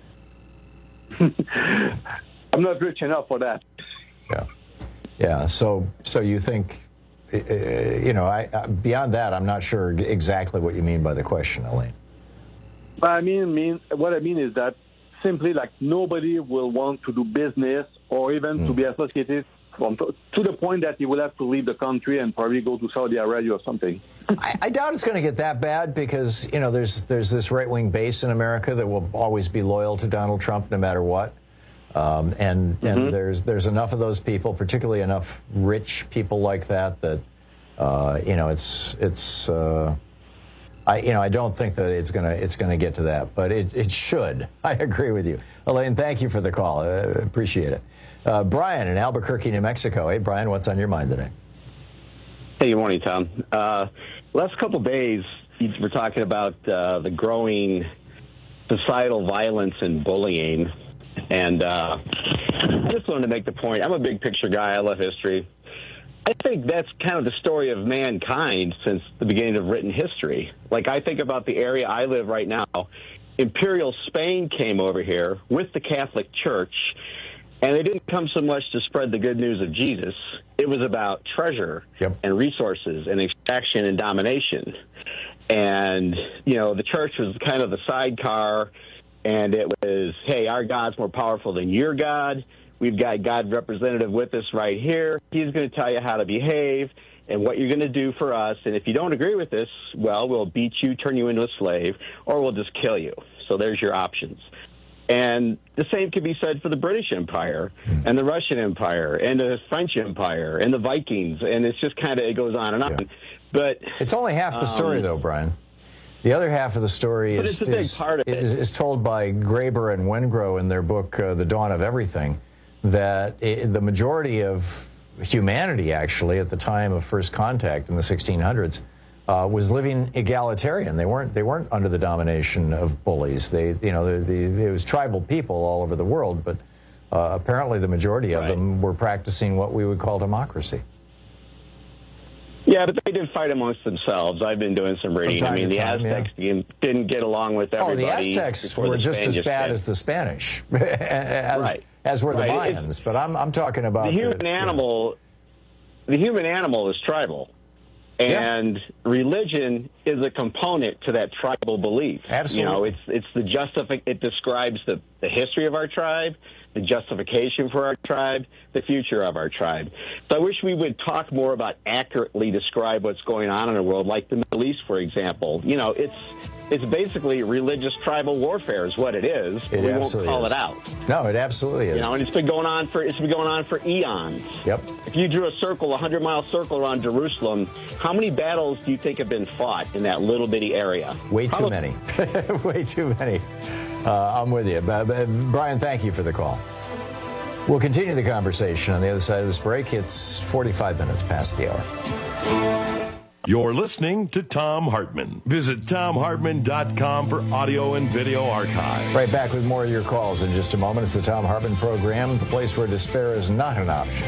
I'm not rich enough for that. Yeah. Yeah. So, so you think, uh, you know, I, uh, beyond that, I'm not sure exactly what you mean by the question, Elaine. But I mean, mean, what I mean is that simply like nobody will want to do business or even mm. to be associated from, to the point that he will have to leave the country and probably go to Saudi Arabia or something. I, I doubt it's going to get that bad because, you know, there's there's this right-wing base in America that will always be loyal to Donald Trump no matter what. Um, and mm-hmm. and there's there's enough of those people, particularly enough rich people like that, that, uh, you know, it's it's uh, I you know, I don't think that it's gonna it's gonna get to that, but it, it should. I agree with you, Elaine. Thank you for the call. I appreciate it. Uh, Brian in Albuquerque, New Mexico. Hey, Brian, what's on your mind today? Hey, good morning, Tom. Uh, last couple days, we're talking about uh, the growing societal violence and bullying. And uh, I just wanted to make the point. I'm a big picture guy. I love history. I think that's kind of the story of mankind since the beginning of written history. Like, I think about the area I live right now. Imperial Spain came over here with the Catholic Church, and they didn't come so much to spread the good news of Jesus. It was about treasure yep. and resources and extraction and domination. And, you know, the church was kind of the sidecar, and it was, hey, our God's more powerful than your God. We've got God representative with us right here. He's going to tell you how to behave and what you're going to do for us. And if you don't agree with this, well, we'll beat you, turn you into a slave, or we'll just kill you. So there's your options. And the same could be said for the British Empire and the Russian Empire and the French Empire and the Vikings. And it's just kind of, it goes on and on. Yeah. But it's only half the story, um, though, Brian. The other half of the story is, it's a big is, part of it. is, is told by Graeber and Wengrow in their book, uh, The Dawn of Everything, that it, the majority of humanity, actually, at the time of first contact in the sixteen hundreds, uh, was living egalitarian. They weren't they weren't under the domination of bullies. They, you know, the, the, it was tribal people all over the world, but uh, apparently the majority of right. them were practicing what we would call democracy. Yeah, but they did fight amongst themselves. I've been doing some reading. I mean, the time, Aztecs yeah. didn't get along with everybody. Oh, the Aztecs were the just as bad came. as the Spanish, as, right. as were the right. Mayans. It's, but I'm I'm talking about the human the, animal. The human animal is tribal, and yeah. religion is a component to that tribal belief. Absolutely, you know, it's it's the justifi- It describes the the history of our tribe, the justification for our tribe, the future of our tribe. So I wish we would talk more about accurately describe what's going on in the world, like the Middle East, for example. You know, it's it's basically religious tribal warfare is what it is. But it we won't call is. it out. No, it absolutely is. You know, and it's been going on for it's been going on for eons. Yep. If you drew a circle, a hundred mile circle around Jerusalem, how many battles do you think have been fought in that little bitty area? Way Probably- too many. Way too many. Uh, I'm with you. But, but, Brian, thank you for the call. We'll continue the conversation on the other side of this break. It's forty-five minutes past the hour. You're listening to Thom Hartmann. Visit Thom Hartmann dot com for audio and video archive. Right back with more of your calls in just a moment. It's the Thom Hartmann Program, the place where despair is not an option.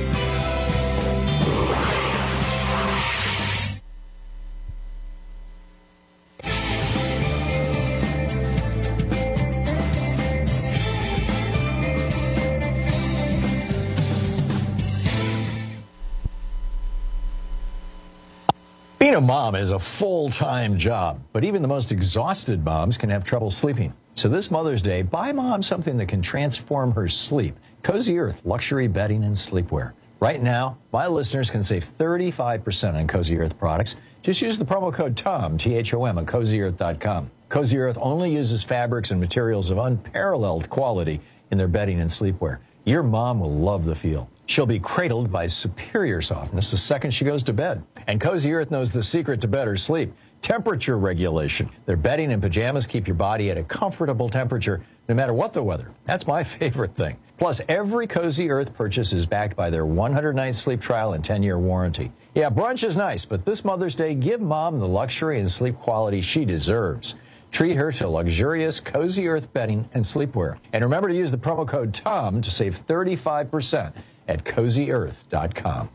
Being a mom is a full-time job, but even the most exhausted moms can have trouble sleeping. So this Mother's Day, buy mom something that can transform her sleep. Cozy Earth luxury bedding and sleepwear. Right now, my listeners can save thirty-five percent on Cozy Earth products. Just use the promo code THOM, T H O M, at cozy earth dot com. Cozy Earth only uses fabrics and materials of unparalleled quality in their bedding and sleepwear. Your mom will love the feel. She'll be cradled by superior softness the second she goes to bed. And Cozy Earth knows the secret to better sleep: temperature regulation. Their bedding and pajamas keep your body at a comfortable temperature no matter what the weather. That's my favorite thing. Plus, every Cozy Earth purchase is backed by their one hundred night sleep trial and ten year warranty. Yeah, brunch is nice, but this Mother's Day, give mom the luxury and sleep quality she deserves. Treat her to luxurious Cozy Earth bedding and sleepwear. And remember to use the promo code THOM to save thirty-five percent at cozy earth dot com.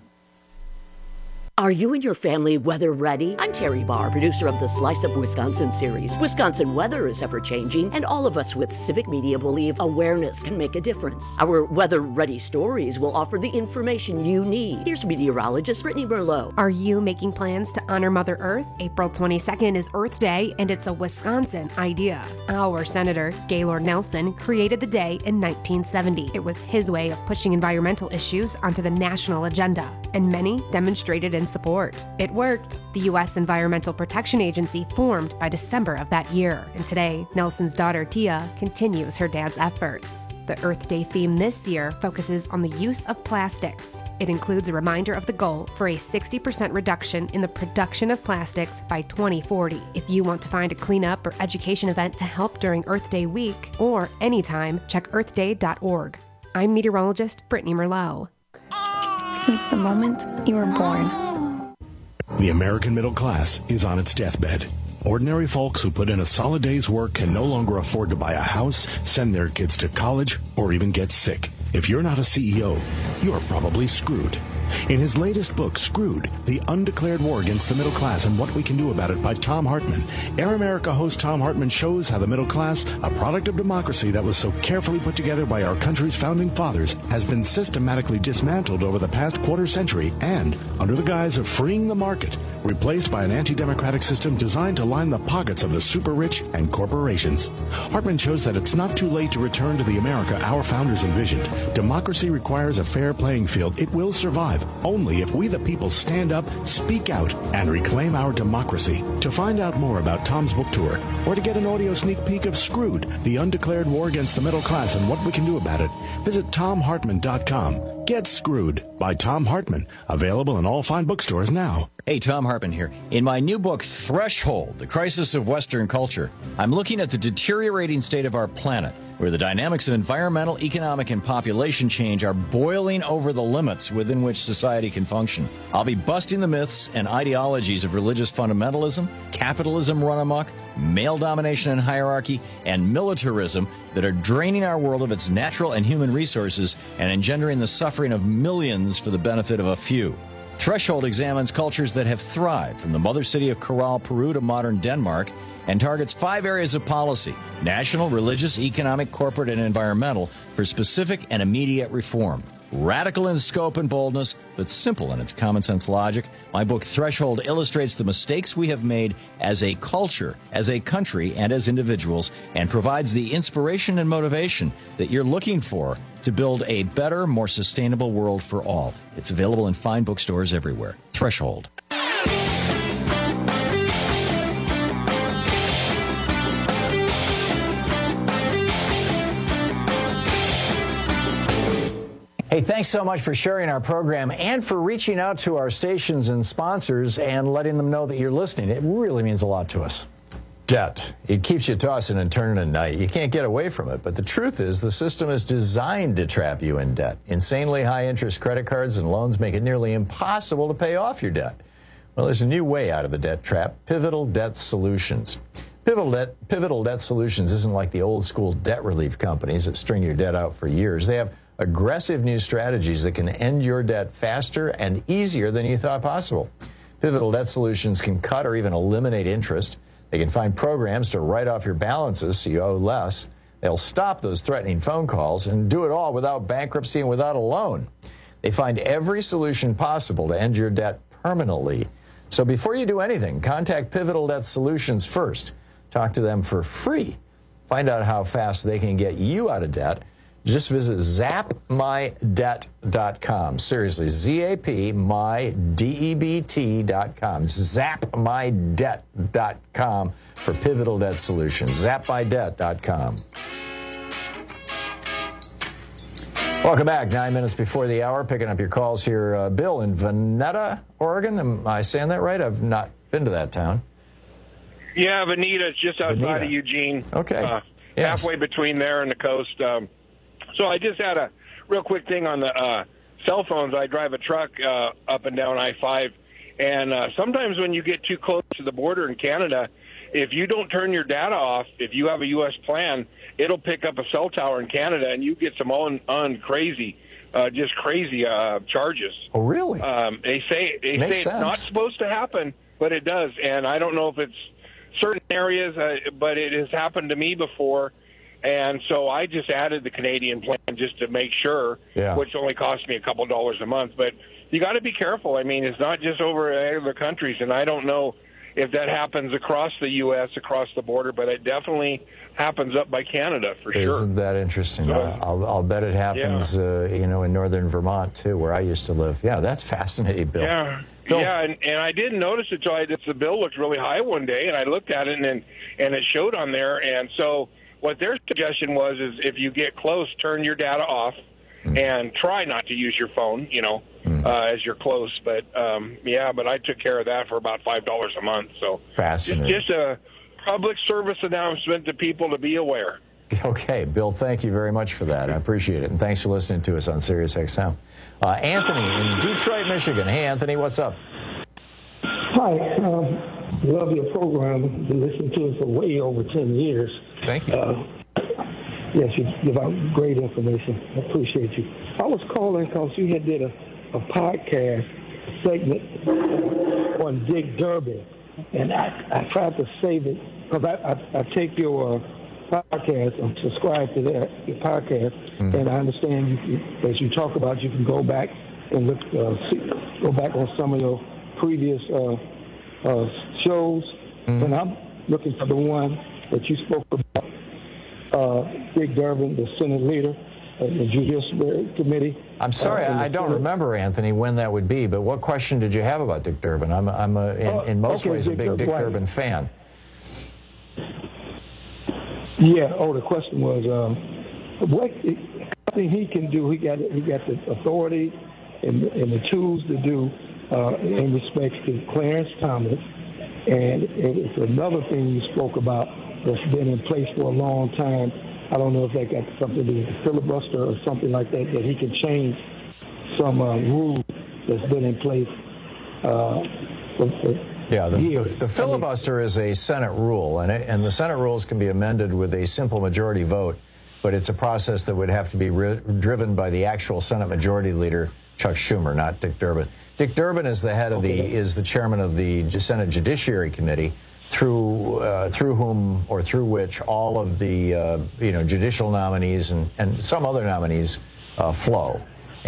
Are you and your family weather ready? I'm Terry Barr, producer of the Slice Up Wisconsin series. Wisconsin weather is ever changing, and all of us with Civic Media believe awareness can make a difference. Our weather ready stories will offer the information you need. Here's meteorologist Brittany Merlot. Are you making plans to honor Mother Earth? April twenty-second is Earth Day, and it's a Wisconsin idea. Our Senator, Gaylord Nelson, created the day in nineteen seventy. It was his way of pushing environmental issues onto the national agenda, and many demonstrated in support. It worked. The U S Environmental Protection Agency formed by December of that year, and today, Nelson's daughter Tia continues her dad's efforts. The Earth Day theme this year focuses on the use of plastics. It includes a reminder of the goal for a sixty percent reduction in the production of plastics by twenty forty. If you want to find a cleanup or education event to help during Earth Day week or anytime, check earth day dot org. I'm meteorologist Brittany Merlot. Since the moment you were born, the American middle class is on its deathbed. Ordinary folks who put in a solid day's work can no longer afford to buy a house, send their kids to college, or even get sick. If you're not a C E O, you're probably screwed. In his latest book, Screwed, The Undeclared War Against the Middle Class and What We Can Do About It by Tom Hartman, Air America host Tom Hartman shows how the middle class, a product of democracy that was so carefully put together by our country's founding fathers, has been systematically dismantled over the past quarter century and, under the guise of freeing the market, replaced by an anti-democratic system designed to line the pockets of the super rich and corporations. Hartman shows that it's not too late to return to the America our founders envisioned. Democracy requires a fair playing field. It will survive only if we the people stand up, speak out, and reclaim our democracy. To find out more about Tom's book tour, or to get an audio sneak peek of Screwed, The Undeclared War Against the Middle Class and What We Can Do About It, visit tom hartman dot com. Get Screwed by Tom Hartman. Available in all fine bookstores now. Hey, Tom Hartman here. In my new book, Threshold, The Crisis of Western Culture, I'm looking at the deteriorating state of our planet, where the dynamics of environmental, economic, and population change are boiling over the limits within which society can function. I'll be busting the myths and ideologies of religious fundamentalism, capitalism run amok, male domination and hierarchy, and militarism that are draining our world of its natural and human resources and engendering the suffering of millions for the benefit of a few. Threshold examines cultures that have thrived, from the mother city of Corral, Peru to modern Denmark, and targets five areas of policy: national, religious, economic, corporate, and environmental, for specific and immediate reform. Radical in scope and boldness, but simple in its common sense logic, my book Threshold illustrates the mistakes we have made as a culture, as a country, and as individuals, and provides the inspiration and motivation that you're looking for to build a better, more sustainable world for all. It's available in fine bookstores everywhere. Threshold. Hey, thanks so much for sharing our program and for reaching out to our stations and sponsors and letting them know that you're listening. It really means a lot to us. Debt. It keeps you tossing and turning at night. You can't get away from it. But the truth is, the system is designed to trap you in debt. Insanely high interest credit cards and loans make it nearly impossible to pay off your debt. Well, there's a new way out of the debt trap: Pivotal Debt Solutions. Pivotal Debt, Pivotal Debt Solutions isn't like the old school debt relief companies that string your debt out for years. They have aggressive new strategies that can end your debt faster and easier than you thought possible. Pivotal Debt Solutions can cut or even eliminate interest. They can find programs to write off your balances so you owe less. They'll stop those threatening phone calls and do it all without bankruptcy and without a loan. They find every solution possible to end your debt permanently. So before you do anything, contact Pivotal Debt Solutions first. Talk to them for free. Find out how fast they can get you out of debt. Just visit zap my debt dot com. Seriously, Z A P, my, D E B T dot com. zap my debt dot com for Pivotal Debt Solutions. zap my debt dot com. Welcome back. Nine minutes before the hour, picking up your calls here. Uh, Bill in Veneta, Oregon. Am I saying that right? I've not been to that town. Yeah, Veneta is just outside Veneta. of Eugene. Okay. Uh, Yes. Halfway between there and the coast. Um, so I just had a real quick thing on the uh, cell phones. I drive a truck uh, up and down I five, and uh, sometimes when you get too close to the border in Canada, if you don't turn your data off, if you have a U S plan, it'll pick up a cell tower in Canada, and you get some on, on crazy, uh, just crazy uh, charges. Oh, really? Um, they say they Makes say sense. it's not supposed to happen, but it does, and I don't know if it's certain areas, uh, but it has happened to me before, and so I just added the Canadian plan just to make sure, Yeah. which only cost me a couple dollars a month. But you got to be careful. I mean, it's not just over other countries, and I don't know if that happens across the U S, across the border, but it definitely happens up by Canada for sure. Isn't that interesting? So- Uh, I'll, I'll bet it happens, uh, you know, in northern Vermont, too, where I used to live. Yeah, that's fascinating, Bill. Yeah, Bill. yeah, and, and I didn't notice it until I, the bill looked really high one day, and I looked at it, and and, and it showed on there. And so what their suggestion was is if you get close, turn your data off Mm. and try not to use your phone, you know, Mm. uh, as you're close. But, um, yeah, but I took care of that for about five dollars a month. So Fascinating. just, just a public service announcement to people to be aware. Okay, Bill, thank you very much for that. I appreciate it. And thanks for listening to us on Sirius X M. Uh, Anthony in Detroit, Michigan. Hey, Anthony, what's up? Hi. Um, Love your program. Been listening to it for way over ten years. Thank you. Uh, yes, you give out great information. I appreciate you. I was calling because you had did a, a podcast segment on Dick Durbin, and I, I tried to save it because I, I, I take your uh, podcast and subscribe to that your podcast, mm-hmm. and I understand you can, as you talk about, you can go back and look, uh, see, go back on some of your previous uh, uh, shows, mm-hmm. and I'm looking for the one that you spoke about, uh, Dick Durbin, the Senate leader, uh, the Judiciary Committee. I'm sorry, uh, I don't Senate. remember, Anthony, when that would be, but what question did you have about Dick Durbin? I'm, I'm a, in, uh, in most okay, ways Dick a big Dick Durbin, Durbin fan. Yeah, oh, the question was, um, what I think he can do, he got, he got the authority and, and the tools to do uh, in respect to Clarence Thomas. And it's another thing you spoke about that's been in place for a long time. I don't know if that got something to do with the filibuster or something like that, that he can change some uh, rules that's been in place uh, for, for yeah, the, the, the filibuster is a Senate rule, and, it, and the Senate rules can be amended with a simple majority vote, but it's a process that would have to be ri- driven by the actual Senate Majority Leader, Chuck Schumer, not Dick Durbin. Dick Durbin is the head of the, is the chairman of the Senate Judiciary Committee, through uh, through whom or through which all of the uh, you know judicial nominees and, and some other nominees uh, flow,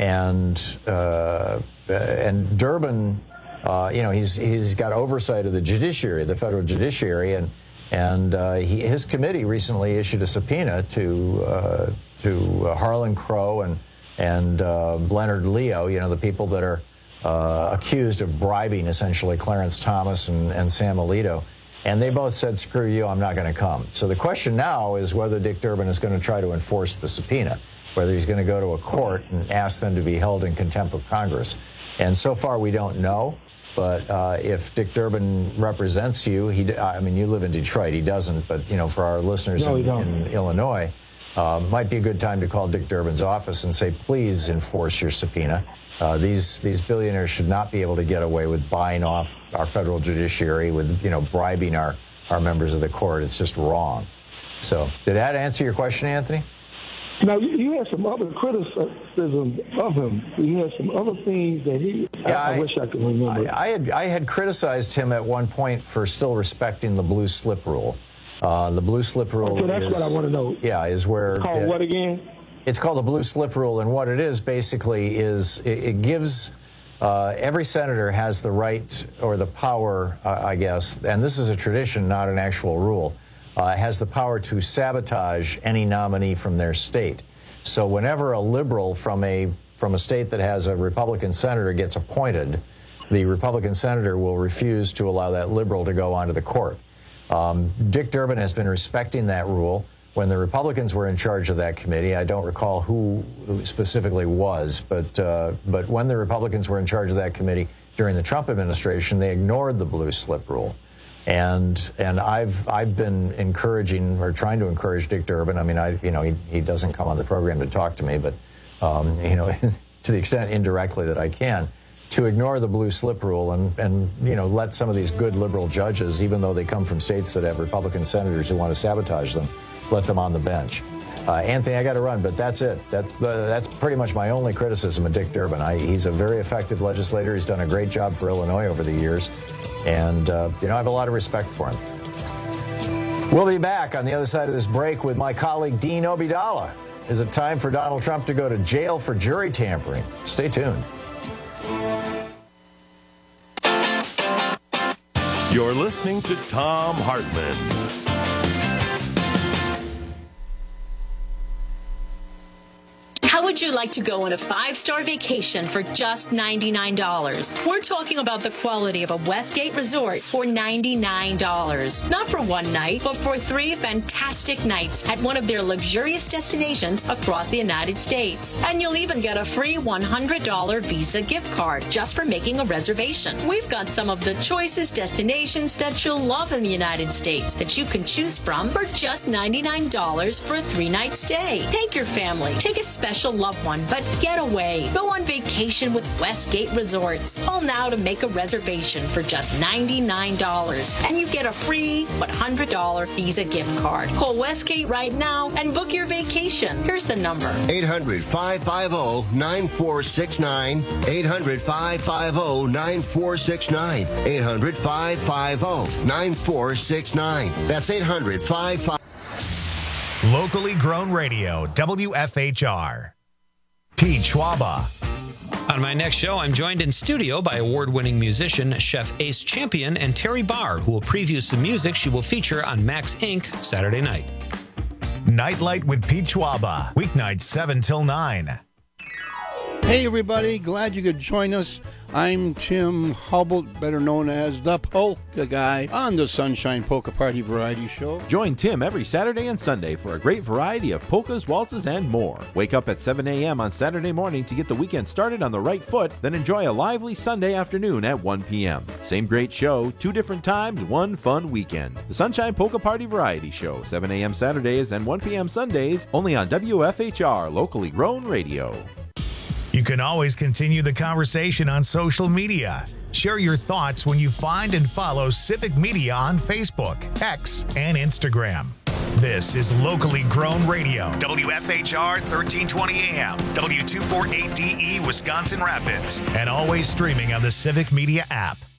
and uh, and Durbin, uh, you know he's he's got oversight of the judiciary, the federal judiciary, and and uh, he, his committee recently issued a subpoena to uh, to Harlan Crow and and uh, Leonard Leo, you know the people that are uh, accused of bribing essentially Clarence Thomas and, and Sam Alito. And they both said, screw you, I'm not going to come. So the question now is whether Dick Durbin is going to try to enforce the subpoena, whether he's going to go to a court and ask them to be held in contempt of Congress. And so far we don't know. But uh, if Dick Durbin represents you, he, I mean, you live in Detroit, he doesn't. But, you know, for our listeners no, in, in Illinois, uh, might be a good time to call Dick Durbin's office and say, please enforce your subpoena. Uh, these these billionaires should not be able to get away with buying off our federal judiciary, with you know bribing our, our members of the court. It's just wrong. So, did that answer your question, Anthony? Now, you, you had some other criticism of him. You had some other things that he. Yeah, I, I, I wish I could remember. I, I had I had criticized him at one point for still respecting the blue slip rule. Uh, the blue slip rule. Okay, that's is, what I want to know. Yeah, is where. It's called it, what again? It's called the blue slip rule, and what it is basically is it, it gives uh, every senator has the right or the power, uh, I guess, and this is a tradition, not an actual rule, uh, has the power to sabotage any nominee from their state. So whenever a liberal from a from a state that has a Republican senator gets appointed, the Republican senator will refuse to allow that liberal to go onto the court. Um, Dick Durbin has been respecting that rule. When the Republicans were in charge of that committee, I don't recall who, who specifically was, but uh, but when the Republicans were in charge of that committee during the Trump administration, they ignored the blue slip rule, and and I've I've been encouraging or trying to encourage Dick Durbin. I mean, I you know he he doesn't come on the program to talk to me, but um, you know to the extent indirectly that I can, to ignore the blue slip rule and and you know let some of these good liberal judges, even though they come from states that have Republican senators who want to sabotage them, let them on the bench. Uh, Anthony, I got to run, but that's it. That's the, that's pretty much my only criticism of Dick Durbin. I, he's a very effective legislator. He's done a great job for Illinois over the years, and uh, you know I have a lot of respect for him. We'll be back on the other side of this break with my colleague Dean Obeidallah. Is it time for Donald Trump to go to jail for jury tampering? Stay tuned. You're listening to Thom Hartmann. How would you like to go on a five-star vacation for just ninety-nine dollars? We're talking about the quality of a Westgate resort for ninety-nine dollars. Not for one night, but for three fantastic nights at one of their luxurious destinations across the United States. And you'll even get a free one hundred dollars Visa gift card just for making a reservation. We've got some of the choicest destinations that you'll love in the United States that you can choose from for just ninety-nine dollars for a three-night stay. Take your family. Take a special special loved one, but get away. Go on vacation with Westgate Resorts. Call now to make a reservation for just ninety-nine dollars, and you get a free one hundred dollars Visa gift card. Call Westgate right now and book your vacation. Here's the number. eight hundred, five five zero, nine four six nine. eight hundred, five five zero, nine four six nine. eight hundred, five five zero, nine four six nine. That's eight hundred, five five zero. Locally grown radio, W F H R. Pete Schwaba. On my next show, I'm joined in studio by award-winning musician, Chef Ace Champion, and Terry Barr, who will preview some music she will feature on Max Incorporated Saturday night. Nightlight with Pete Schwaba, weeknights seven till nine. Hey everybody, glad you could join us. I'm Tim Hubble, better known as the Polka Guy, on the Sunshine Polka Party Variety Show. Join Tim every Saturday and Sunday for a great variety of polkas, waltzes, and more. Wake up at seven a.m. on Saturday morning to get the weekend started on the right foot, then enjoy a lively Sunday afternoon at one p.m. Same great show, two different times, one fun weekend. The Sunshine Polka Party Variety Show, seven a.m. Saturdays and one p.m. Sundays, only on W F H R, locally grown radio. You can always continue the conversation on social media. Share your thoughts when you find and follow Civic Media on Facebook, X, and Instagram. This is Locally Grown Radio, W F H R thirteen twenty A M, W two forty-eight D E, Wisconsin Rapids, and always streaming on the Civic Media app.